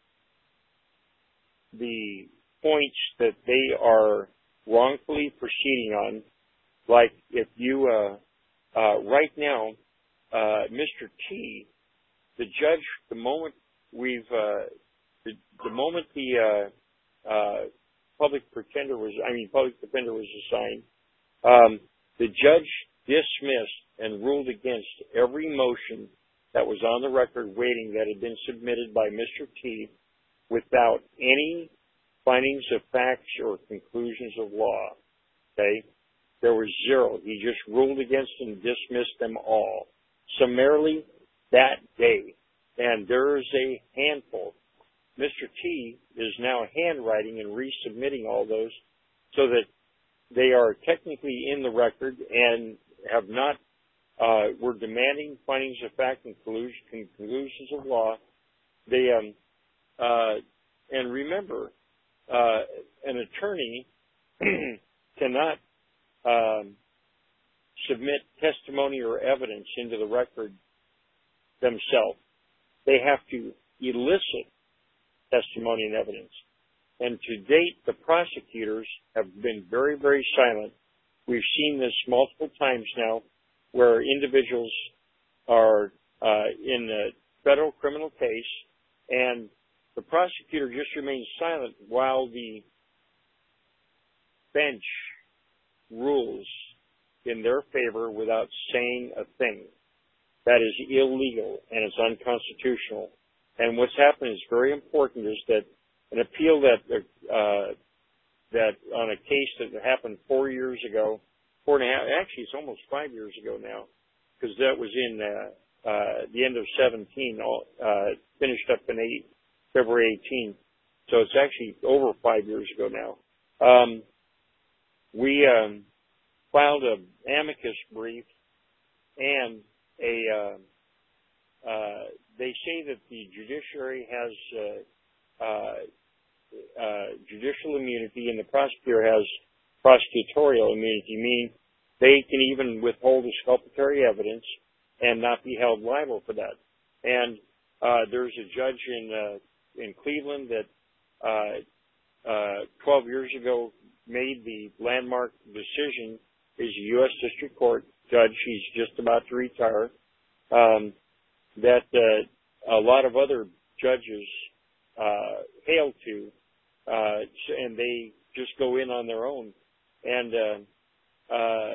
the points that they are wrongfully proceeding on. Like if you, uh, uh, right now, uh, Mister T, the judge, the moment we've, uh, the, the moment the, uh, uh, public pretender was, I mean, public defender was assigned, um, the judge dismissed and ruled against every motion that was on the record waiting that had been submitted by Mister T without any findings of facts or conclusions of law. Okay? There was zero. He just ruled against and dismissed them all summarily that day. And there is a handful. Mister T is now handwriting and resubmitting all those so that they are technically in the record and have not, uh, we're demanding findings of fact and conclusions of law. They, um, uh, and remember, uh, an attorney cannot, um, submit testimony or evidence into the record themselves. They have to elicit testimony and evidence. And to date, the prosecutors have been very, very silent. We've seen this multiple times now where individuals are uh, in a federal criminal case and the prosecutor just remains silent while the bench rules in their favor without saying a thing. That is illegal and it's unconstitutional. And what's happened is very important is that an appeal that uh, that on a case that happened four years ago, four and a half, actually it's almost five years ago now, because that was in uh, uh, the end of seventeen, all, uh, finished up in eight, February eighteenth. So it's actually over five years ago now. Um, we um, filed an amicus brief and a uh, uh, they say that the judiciary has uh, uh, uh, judicial immunity and the prosecutor has prosecutorial immunity, meaning they can even withhold exculpatory evidence and not be held liable for that. And uh, there's a judge in uh, in Cleveland that uh, uh, twelve years ago made the landmark decision. He's a U S District Court judge. He's just about to retire. Um, that uh, a lot of other judges uh, hail to, uh, and they just go in on their own. And uh, uh,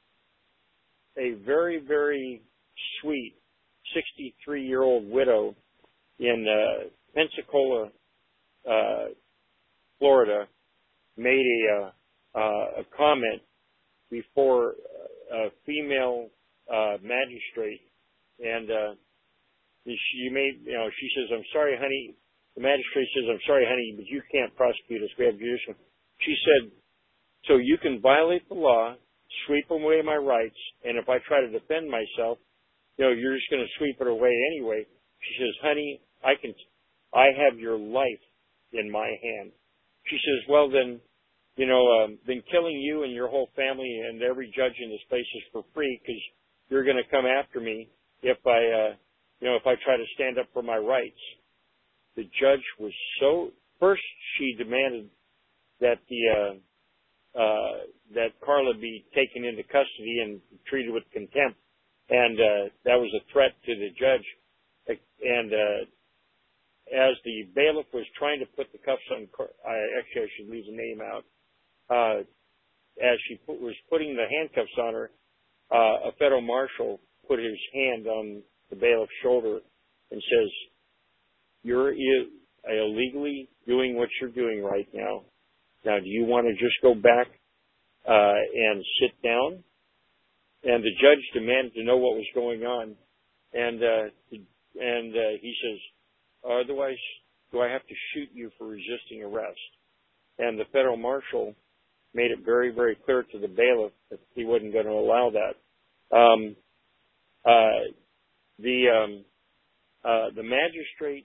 a very, very sweet sixty-three-year-old widow in uh, Pensacola, uh, Florida, made a, uh, a comment before a female uh, magistrate, and uh, she made, you know, she says, "I'm sorry, honey." The magistrate says, "I'm sorry, honey, but you can't prosecute us. We have judicial." She said, "So you can violate the law, sweep away my rights, and if I try to defend myself, you know, you're just going to sweep it away anyway." She says, "Honey, I can, I have your life in my hand." She says, "Well, then, you know, um, then killing you and your whole family and every judge in this place is for free because you're going to come after me if I, uh, you know, if I try to stand up for my rights." The judge was so, first she demanded that the, uh, uh, that Carla be taken into custody and treated with contempt. And, uh, that was a threat to the judge. And, uh, as the bailiff was trying to put the cuffs on, I actually I should leave the name out, uh, as she put, was putting the handcuffs on her, uh, a federal marshal put his hand on the bailiff's shoulder and says, "You're illegally doing what you're doing right now. Now, do you want to just go back uh, and sit down?" And the judge demanded to know what was going on, and uh, and uh, he says, "Otherwise, do I have to shoot you for resisting arrest?" And the federal marshal made it very, very clear to the bailiff that he wasn't going to allow that. Um, uh, the um, uh, the magistrate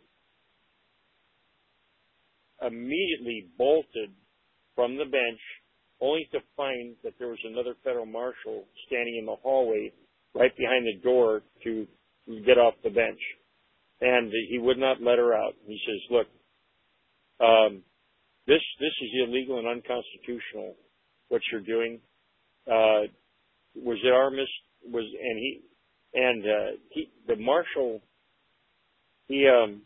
immediately bolted from the bench, only to find that there was another federal marshal standing in the hallway right behind the door to get off the bench. And he would not let her out. He says, look, um, this this is illegal and unconstitutional, what you're doing. Uh, was it our mis was and he and uh, he the marshal he um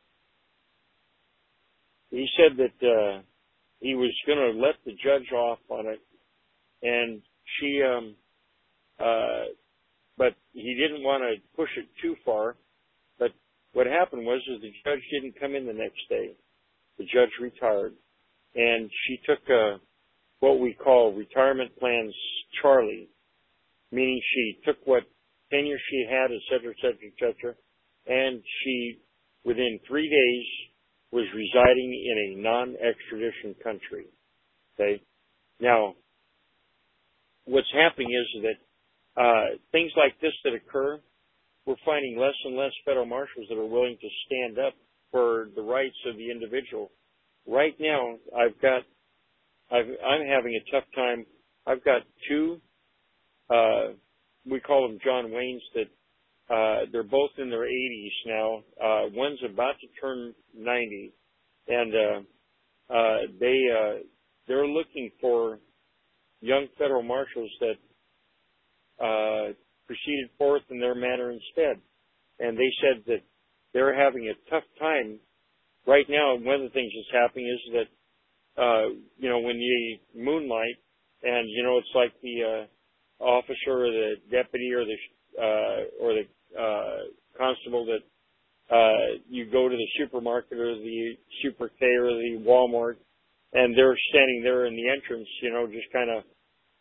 he said that uh, he was going to let the judge off on it, and she um uh but he didn't want to push it too far. But what happened was is the judge didn't come in the next day. The judge retired, and she took uh, what we call retirement plans Charlie, meaning she took what tenure she had, et cetera, et cetera, et cetera, and she, within three days, was residing in a non-extradition country. Okay? Now, what's happening is that uh, things like this that occur, we're finding less and less federal marshals that are willing to stand up for the rights of the individual. Right now, I've got, I've, I'm having a tough time. I've got two, uh, we call them John Waynes, that uh, they're both in their eighties now. Uh, one's about to turn ninety, and uh, uh, they uh, they're looking for young federal marshals that uh, proceeded forth in their manner instead. And they said that they're having a tough time right now. One of the things that's happening is that, uh, you know, when you moonlight and, you know, it's like the, uh, officer or the deputy or the, uh, or the, uh, constable that, uh, you go to the supermarket or the Super K or the Walmart and they're standing there in the entrance, you know, just kind of,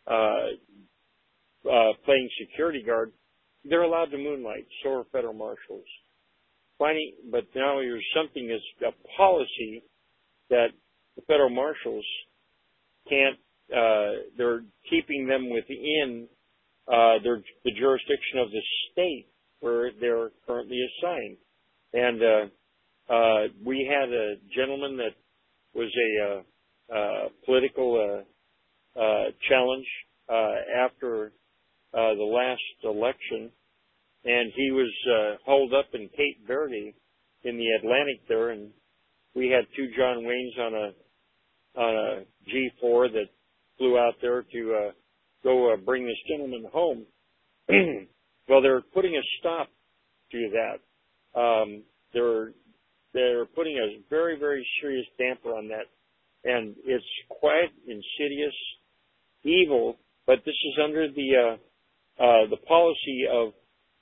uh, uh, playing security guard. They're allowed to moonlight. So are federal marshals. Finding, but now there's something that's a policy that the federal marshals can't, uh, they're keeping them within, uh, their, the jurisdiction of the state where they're currently assigned. And, uh, uh, we had a gentleman that was a, uh, uh, political, uh, uh, challenge, uh, after, uh, the last election. And he was uh, holed up in Cape Verde in the Atlantic there, and we had two John Waynes on a on a G four that flew out there to uh, go uh, bring this gentleman home. Well, they're putting a stop to that. Um, they're they're putting a very very serious damper on that, and it's quite insidious, evil. But this is under the uh, uh, the policy of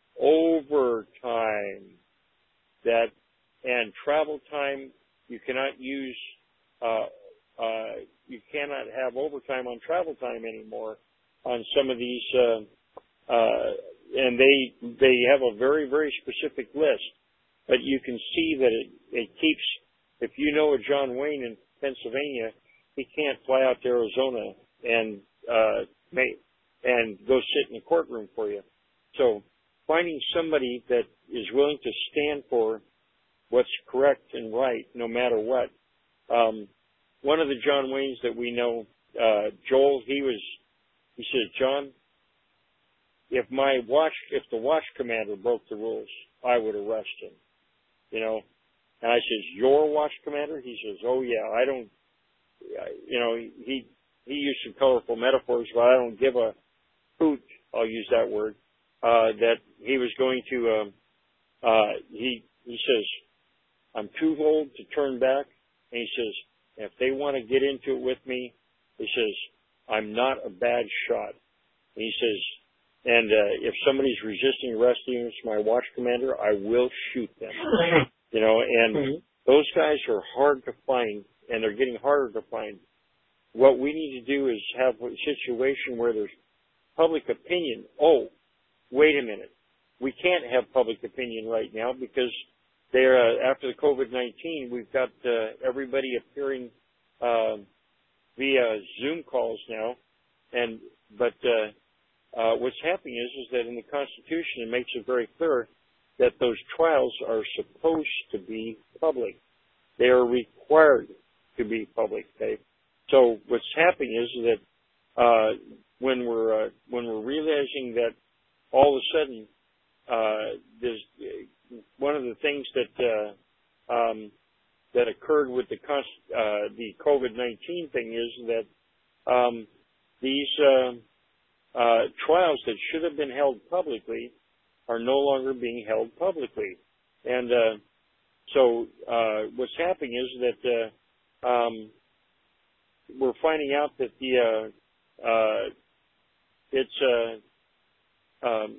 overtime, that and travel time. You cannot use uh, uh, you cannot have overtime on travel time anymore on some of these, uh, uh, and they they have a very very specific list. But you can see that it it keeps. If you know a John Wayne in Pennsylvania, he can't fly out to Arizona and uh, make and go sit in the courtroom for you. So finding somebody that is willing to stand for what's correct and right, no matter what. Um, one of the John Waynes that we know, uh, Joel, he was, he says, John, if my watch, if the watch commander broke the rules, I would arrest him. You know, and I says, your watch commander? He says, oh yeah, I don't, you know, he he used some colorful metaphors, but I don't give a hoot. I'll use that word. Uh, that he was going to, um, uh, he, he says, I'm too old to turn back. And he says, if they want to get into it with me, he says, I'm not a bad shot. And he says, and, uh, if somebody's resisting arrest, even if it's my watch commander, I will shoot them. You know, and those guys are hard to find, and they're getting harder to find. What we need to do is have a situation where there's public opinion. Oh, wait a minute. We can't have public opinion right now because they're, uh, after the COVID nineteen, we've got uh, everybody appearing uh, via Zoom calls now. And but uh, uh, what's happening is is that in the Constitution it makes it very clear that those trials are supposed to be public. They are required to be public. Okay? So what's happening is that uh, when we're uh, when we're realizing that all of a sudden uh, there's one of the things that uh, um, that occurred with the const- uh, the COVID nineteen thing is that um, these uh, uh, trials that should have been held publicly are no longer being held publicly, and uh, so uh, what's happening is that uh, um, we're finding out that the uh, uh, it's uh, um,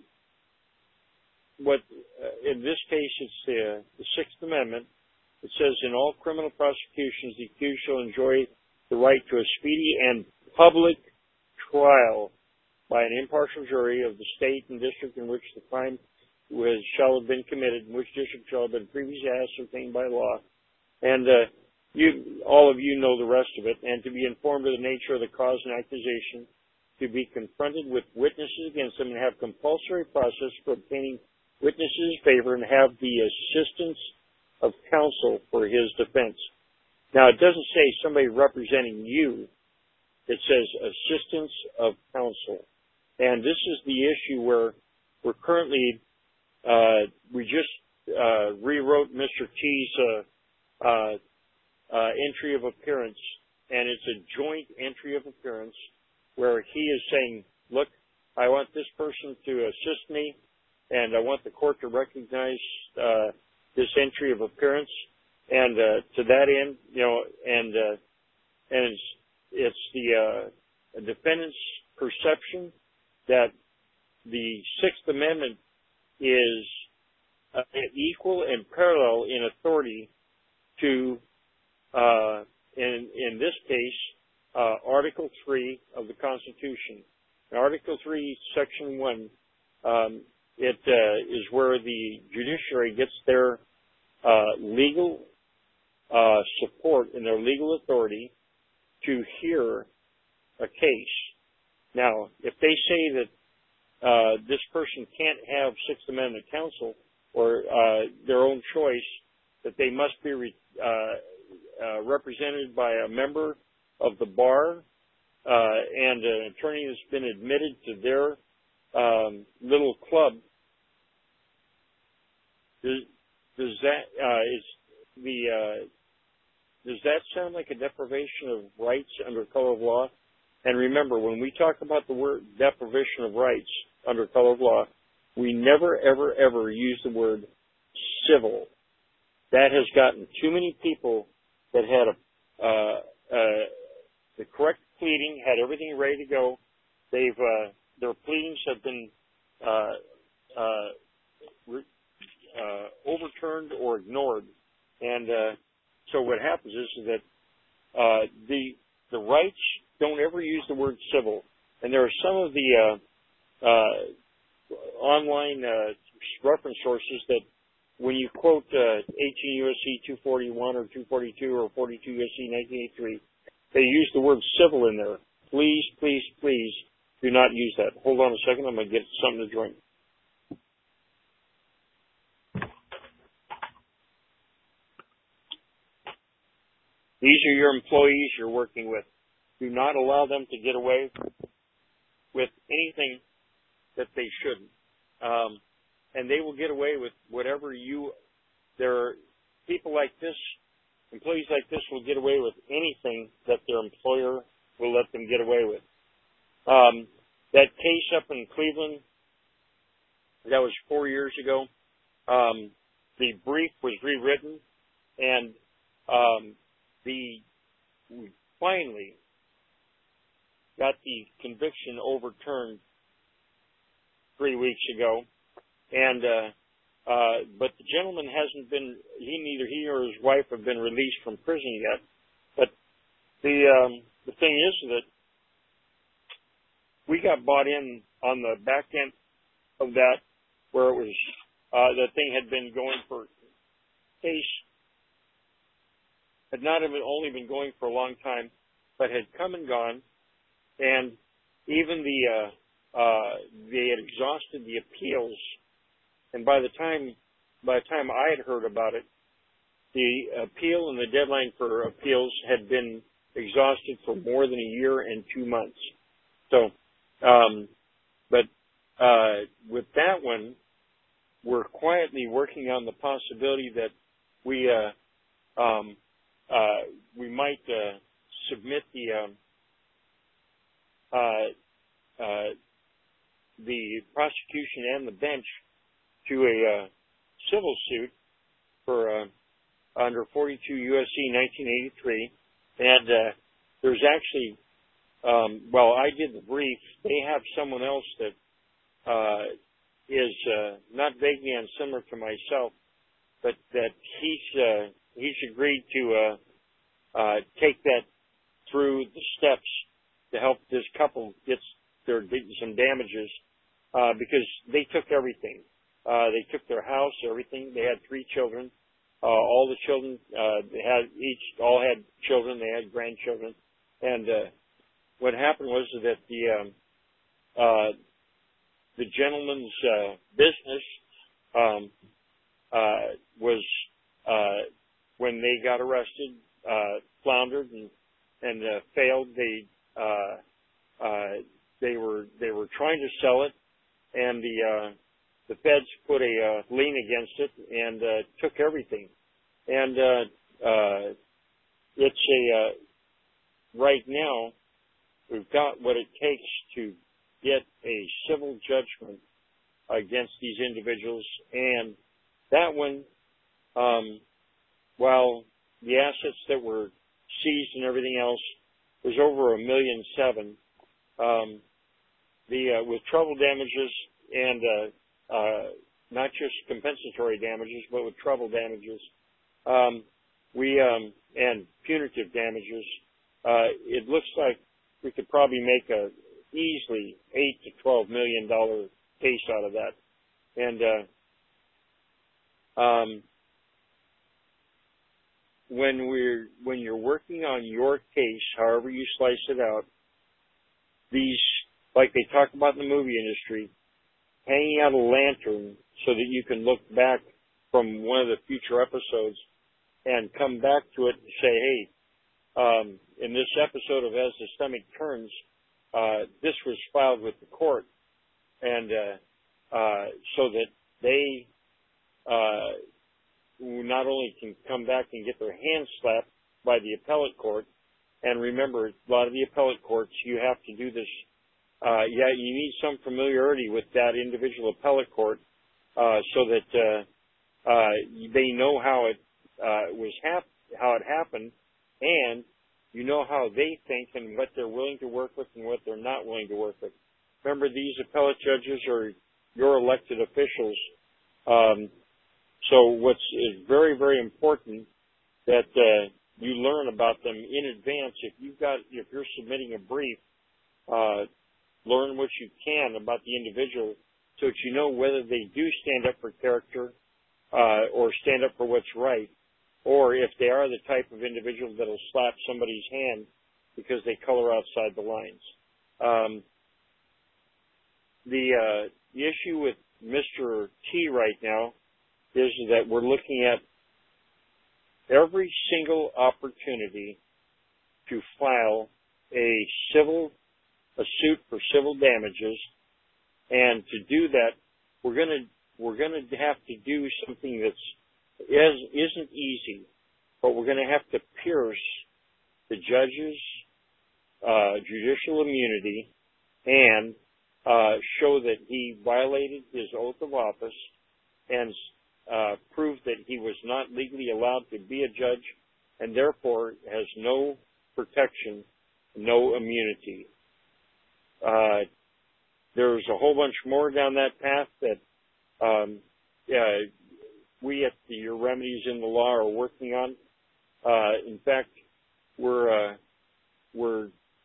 what uh, in this case it's the, the Sixth Amendment. It says in all criminal prosecutions, the accused shall enjoy the right to a speedy and public trial by an impartial jury of the state and district in which the crime was, shall have been committed, in which district shall have been previously ascertained by law. And uh, you, all of you know the rest of it. And to be informed of the nature of the cause and accusation, to be confronted with witnesses against them, and have compulsory process for obtaining witnesses' favor, and have the assistance of counsel for his defense. Now, it doesn't say somebody representing you. It says assistance of counsel. And this is the issue where we're currently, uh, we just uh, rewrote Mister T's uh, uh, uh, entry of appearance, and it's a joint entry of appearance where he is saying, look, I want this person to assist me, and I want the court to recognize uh, this entry of appearance. And uh, to that end, you know, and uh, and it's, it's the uh, defendant's perception that the Sixth Amendment is uh, equal and parallel in authority to, uh, in in this case, uh, Article Three of the Constitution. In Article Three, Section One, um, it uh, is where the judiciary gets their uh, legal uh, support and their legal authority to hear a case. Now, if they say that uh, this person can't have Sixth Amendment counsel or uh, their own choice, that they must be re- uh, uh, represented by a member of the bar uh, and an attorney that's been admitted to their um, little club, does, does that uh, is the uh, does that sound like a deprivation of rights under color of law? And remember, when we talk about the word deprivation of rights under color of law, we never, ever, ever use the word civil. That has gotten too many people that had a, uh, uh, the correct pleading, had everything ready to go. They've, uh, their pleadings have been, uh, uh, re- uh, overturned or ignored. And, uh, so what happens is, is that, uh, the, the rights don't ever use the word civil. And there are some of the, uh, uh, online, uh, reference sources that when you quote, uh, eighteen U S C two forty-one or two forty-two or forty-two U S C nineteen eighty-three, they use the word civil in there. Please, please, please do not use that. Hold on a second. I'm going to get something to drink. These are your employees you're working with. Do not allow them to get away with anything that they shouldn't. Um, and they will get away with whatever you, there are people like this, employees like this will get away with anything that their employer will let them get away with. Um, that case up in Cleveland, that was four years ago, um, the brief was rewritten, and um, the we finally got the conviction overturned three weeks ago, and uh, uh, but the gentleman hasn't been. He neither he or his wife have been released from prison yet. But the um, the thing is that we got bought in on the back end of that, where it was uh, the thing had been going for case. Had not even only been going for a long time, but had come and gone, and even the uh, uh, they had exhausted the appeals, and by the time by the time I had heard about it, the appeal and the deadline for appeals had been exhausted for more than a year and two months. So, um, but uh, with that one, we're quietly working on the possibility that we uh, um, uh, we might uh, submit the um, uh, uh, the prosecution and the bench to a uh, civil suit for uh, under forty-two U S C nineteen eighty-three, and uh, there's actually, um, well, I did the brief. They have someone else that uh, is uh, not vaguely unsimilar to myself, but that he's uh, he's agreed to uh, uh, take that through the steps to help this couple get their some damages uh, because they took everything. Uh, they took their house, everything. They had three children. Uh, all the children, uh, they had each, all had children. They had grandchildren. And, uh, what happened was that the, um, uh, the gentleman's, uh, business, um, uh, was, uh, when they got arrested, uh, floundered and, and, uh, failed. They, uh, uh, they were, they were trying to sell it, and the, uh, the feds put a uh, lien against it and uh, took everything. And uh, uh, it's a uh, right now we've got what it takes to get a civil judgment against these individuals. And that one, um, while the assets that were seized and everything else was over a million seven, um, the uh, with trouble damages and uh, Uh, not just compensatory damages, but with trouble damages. Um, we, um, and punitive damages, uh, it looks like we could probably make a easily eight to twelve million dollar case out of that. And, uh, um, when we're, when you're working on your case, however you slice it out, these, like they talk about in the movie industry, hanging out a lantern so that you can look back from one of the future episodes and come back to it and say, hey, um, in this episode of As the Stomach Turns, uh, this was filed with the court. And uh, uh, so that they uh, not only can come back and get their hands slapped by the appellate court, and remember, a lot of the appellate courts, you have to do this. Uh, yeah, you need some familiarity with that individual appellate court, uh, so that, uh, uh, they know how it, uh, was hap- how it happened, and you know how they think and what they're willing to work with and what they're not willing to work with. Remember, these appellate judges are your elected officials. Um, so what's is very, very important that, uh, you learn about them in advance. If you've got, if you're submitting a brief, uh, learn what you can about the individual so that you know whether they do stand up for character uh, or stand up for what's right, or if they are the type of individual that will slap somebody's hand because they color outside the lines. Um, the, uh, the issue with Mister T right now is that we're looking at every single opportunity to file a civil a suit for civil damages, and to do that, we're going to we're going to have to do something that's is, isn't easy, but we're going to have to pierce the judge's uh, judicial immunity and uh, show that he violated his oath of office and uh, prove that he was not legally allowed to be a judge and therefore has no protection, no immunity. Uh, there's a whole bunch more down that path that um, uh, we at the Your Remedies in the Law are working on. Uh, in fact, we're uh, we're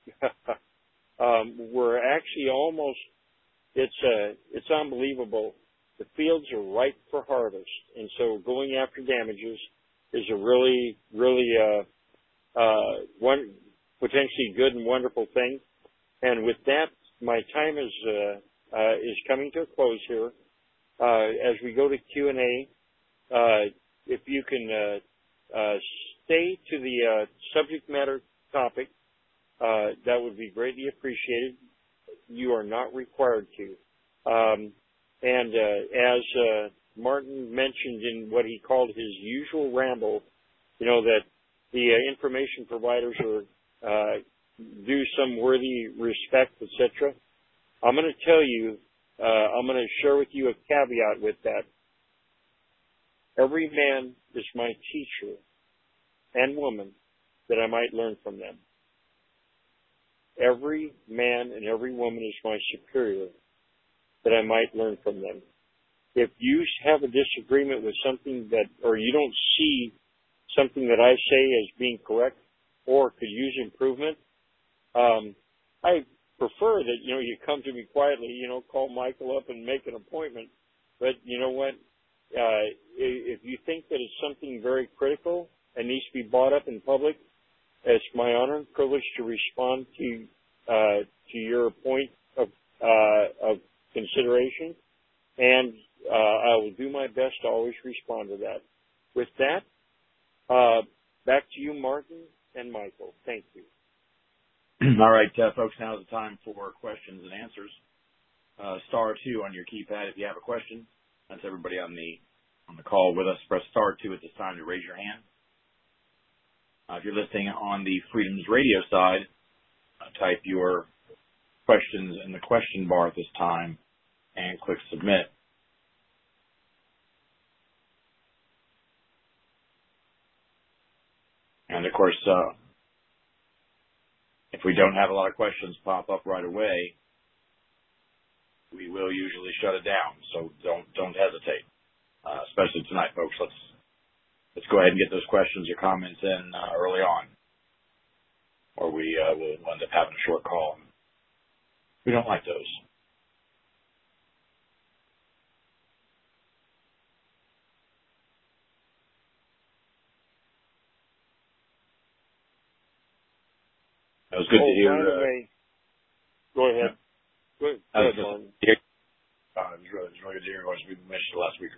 um, we're actually almost it's uh, it's unbelievable. The fields are ripe for harvest, and so going after damages is a really really uh, uh, one potentially good and wonderful thing. And with that, my time is uh, uh, is coming to a close here. Uh, as we go to Q and A, uh, if you can uh, uh, stay to the uh, subject matter topic, uh, that would be greatly appreciated. You are not required to. Um, and uh, as uh, Martin mentioned in what he called his usual ramble, you know, that the uh, information providers are uh, due some worthy respect, et cetera. I'm going to tell you, uh, I'm going to share with you a caveat with that. Every man is my teacher and woman that I might learn from them. Every man and every woman is my superior that I might learn from them. If you have a disagreement with something that, or you don't see something that I say as being correct or could use improvement, um, I prefer that, you know, you come to me quietly, you know, call Michael up and make an appointment. But you know what? Uh, if you think that it's something very critical and needs to be brought up in public, it's my honor and privilege to respond to uh, to your point of uh, of consideration, and uh, I will do my best to always respond to that. With that, uh, back to you, Martin and Michael. Thank you. All right, uh, folks, now is the time for questions and answers. Uh, star two on your keypad if you have a question. That's everybody on the on the call with us. Press star two at this time to raise your hand. Uh, if you're listening on the Freedoms Radio side, uh, type your questions in the question bar at this time and click submit. And of course, uh, if we don't have a lot of questions pop up right away, we will usually shut it down. So don't don't hesitate, uh, especially tonight, folks. Let's let's go ahead and get those questions or comments in uh, early on, or we uh, will end up having a short call. We don't like those. It was good oh, to hear. By the uh, way, go ahead. Yeah. Go ahead, I was go ahead just, Martin. uh, it was really, it was really good to hear what we missed last week.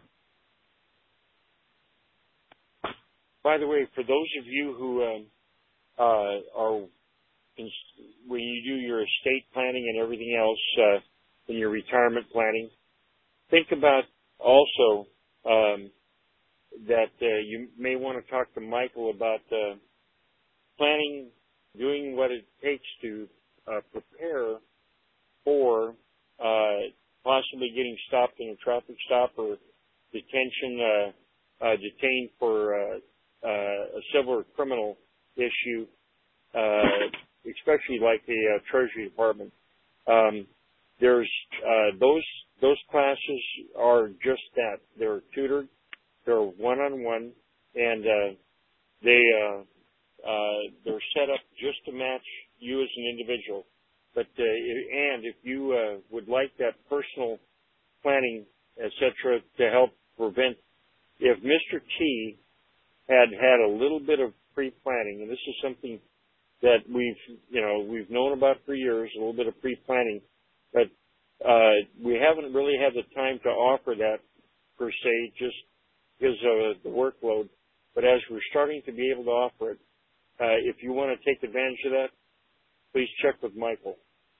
By the way, for those of you who um, uh, are, in, when you do your estate planning and everything else, uh, in your retirement planning, think about also um, that uh, you may want to talk to Michael about uh, planning, doing what it takes to uh, prepare for uh, possibly getting stopped in a traffic stop or detention, uh, uh, detained for uh, uh, a civil or criminal issue, uh, especially like the uh, Treasury Department. Um, there's uh, those those classes are just that. They're tutored, they're one-on-one, and uh, they uh, uh, they're set up just to match you as an individual. But uh, and if you uh, would like that personal planning, et cetera, to help prevent, if Mister T had had a little bit of pre-planning, and this is something that we've, you know, we've known about for years, a little bit of pre-planning, but uh, we haven't really had the time to offer that per se, just because of the workload. But as we're starting to be able to offer it, uh, if you want to take advantage of that, please check with Michael.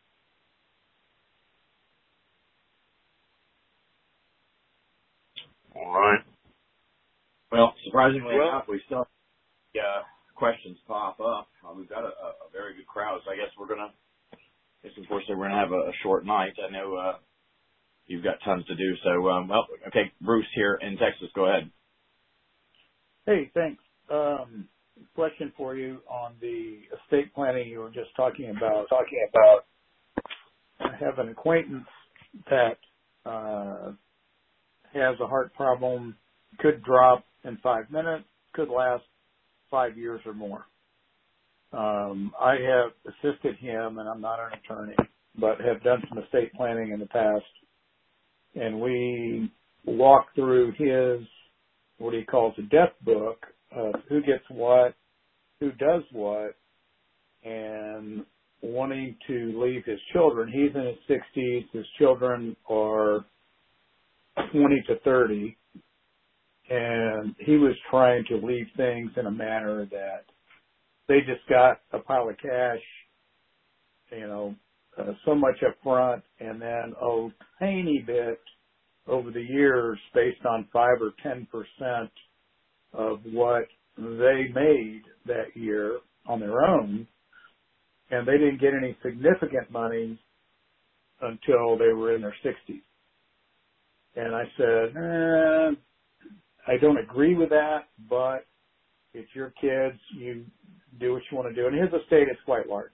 All right. Well, surprisingly well, enough, we still have uh, questions pop up. Uh, we've got a, a very good crowd, so I guess we're going to, I guess unfortunately we're going to have a, a short night. I know uh, you've got tons to do. So, um, well, okay, Bruce here in Texas, go ahead. Hey, thanks. Um, question for you on the estate planning you were just talking about. Talking about, I have an acquaintance that uh, has a heart problem, could drop in five minutes, could last five years or more. Um, I have assisted him, and I'm not an attorney, but have done some estate planning in the past, and we walk through his, what he calls a death book of who gets what, who does what, and wanting to leave his children. He's in his sixties. His children are twenty to thirty. and he was trying to leave things in a manner that they just got a pile of cash, you know, uh, so much up front, and then a tiny bit over the years based on five or ten percent of what they made that year on their own, and they didn't get any significant money until they were in their sixties. And I said, eh, I don't agree with that, but it's your kids. You do what you want to do. And his estate is quite large.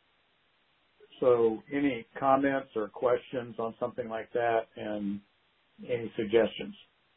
So any comments or questions on something like that, and any suggestions?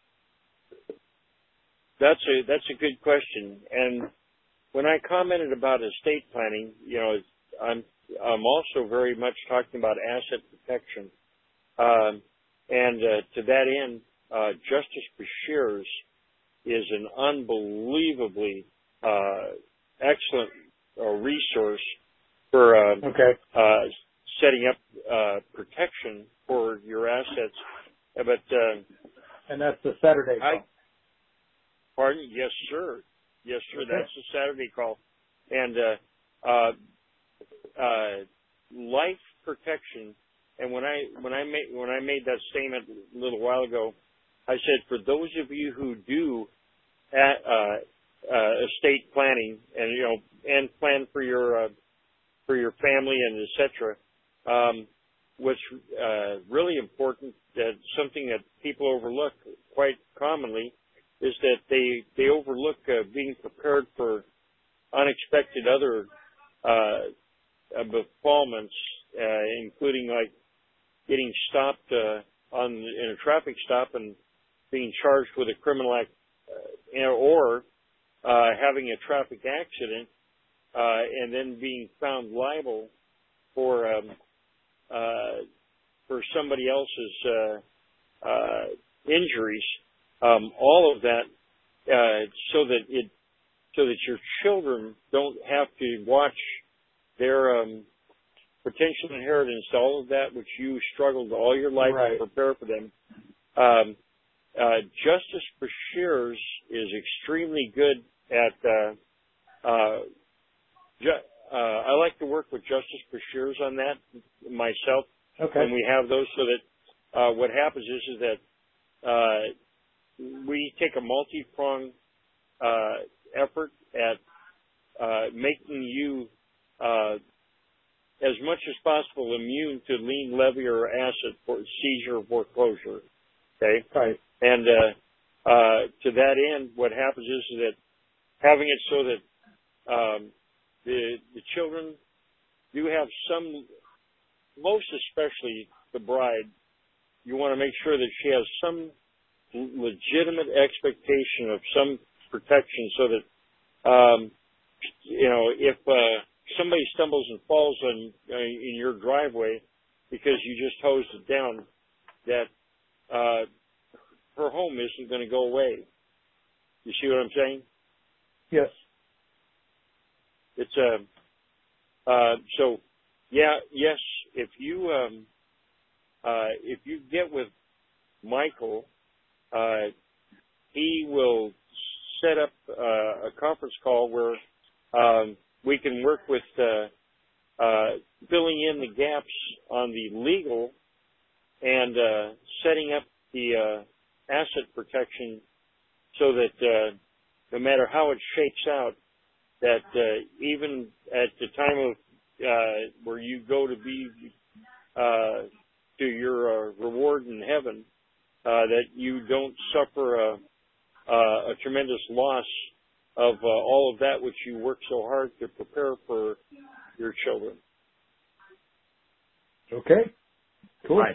That's a that's a good question. And when I commented about estate planning, you know, I'm I'm also very much talking about asset protection. Um, and uh, to that end, uh, Justice Beshears is an unbelievably uh, excellent uh, resource for uh, okay. uh, setting up uh, protection for your assets. But uh, and that's the Saturday call. I, pardon? Yes, sir. Yes, sir. Okay. That's the Saturday call. And uh, uh, uh, life protection. And when I when I made when I made that statement a little while ago, I said for those of you who do at, uh, uh, estate planning and you know and plan for your uh, for your family and et cetera. Um, what's uh, really important, that something that people overlook quite commonly, is that they they overlook uh, being prepared for unexpected other uh, uh, befallments, uh, including like getting stopped uh, on in a traffic stop and being charged with a criminal act, uh, or uh, having a traffic accident uh, and then being found liable for um, uh, for somebody else's uh, uh, injuries. Um, all of that, uh, so that it, so that your children don't have to watch their um, potential inheritance, all of that which you struggled all your life right. to prepare for them. Um, uh, Justice Beshears is extremely good at. Uh, uh, ju- uh, I like to work with Justice Beshears on that myself. Okay. When we have those, so that uh, what happens is, is that. Uh, We take a multi-pronged uh, effort at uh, making you, uh, as much as possible, immune to lien, levy, or asset for seizure or foreclosure. Okay, right. And uh, uh, to that end, what happens is that having it so that um, the the children do have some, most especially the bride, you want to make sure that she has some legitimate expectation of some protection, so that um, you know if uh, somebody stumbles and falls on uh, in your driveway because you just hosed it down, that uh, her home isn't going to go away. You see what I'm saying? Yes. It's a uh, uh, so yeah yes. If you um, uh, if you get with Michael. Uh, he will set up uh, a conference call where um, we can work with uh, uh, filling in the gaps on the legal and uh, setting up the uh, asset protection, so that uh, no matter how it shakes out, that uh, even at the time of uh, where you go to be uh, to your uh, reward in heaven, Uh, that you don't suffer a, a, a tremendous loss of uh, all of that which you work so hard to prepare for your children. Okay. Cool. Right.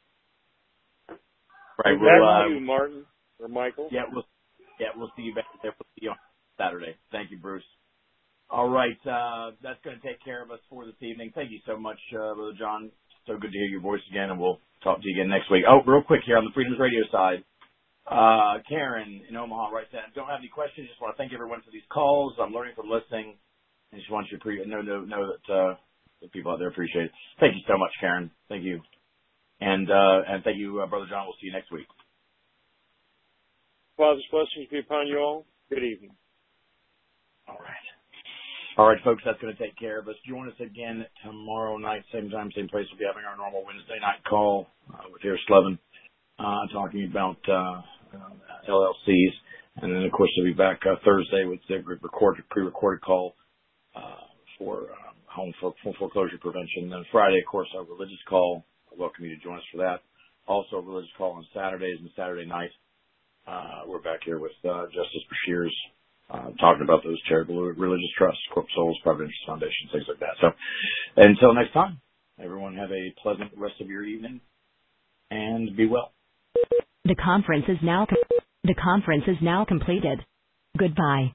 Right. Back We'll, to uh, you, Martin or Michael. Yeah, we'll yeah we'll see you back there. We'll see you on Saturday. Thank you, Bruce. All right, uh, that's going to take care of us for this evening. Thank you so much, uh, Brother John. So good to hear your voice again, and we'll talk to you again next week. Oh, real quick here on the Freedoms Radio side, uh, Karen in Omaha writes that, don't have any questions, just want to thank everyone for these calls. I'm learning from listening, and just want you to pre- know, know, know that uh, the people out there appreciate it. Thank you so much, Karen. Thank you. And uh, and thank you, uh, Brother John. We'll see you next week. Father's blessings be upon you all. Good evening. All right. All right, folks, that's going to take care of us. Join us again tomorrow night, same time, same place. We'll be having our normal Wednesday night call uh, with Harris Slevin, uh, talking about uh, uh, L L Cs. And then, of course, we'll be back uh, Thursday with the recorded, pre-recorded call uh, for um, home for, for foreclosure prevention. And then Friday, of course, our religious call. I welcome you to join us for that. Also, a religious call on Saturdays and Saturday night. Uh, we're back here with uh, Justice Bashir's uh, talking about those charitable religious trusts, Corp Souls, Private Interest Foundations, things like that. So until next time, everyone have a pleasant rest of your evening and be well. The conference is now com- the conference is now completed. Goodbye.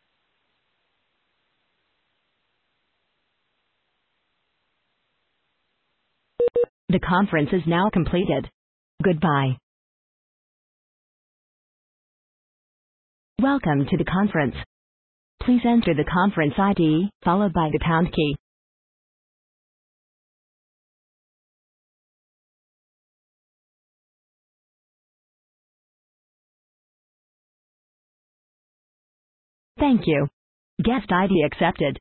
The conference is now completed. Goodbye. Welcome to the conference. Please enter the conference I D, followed by the pound key. Thank you. Guest I D accepted.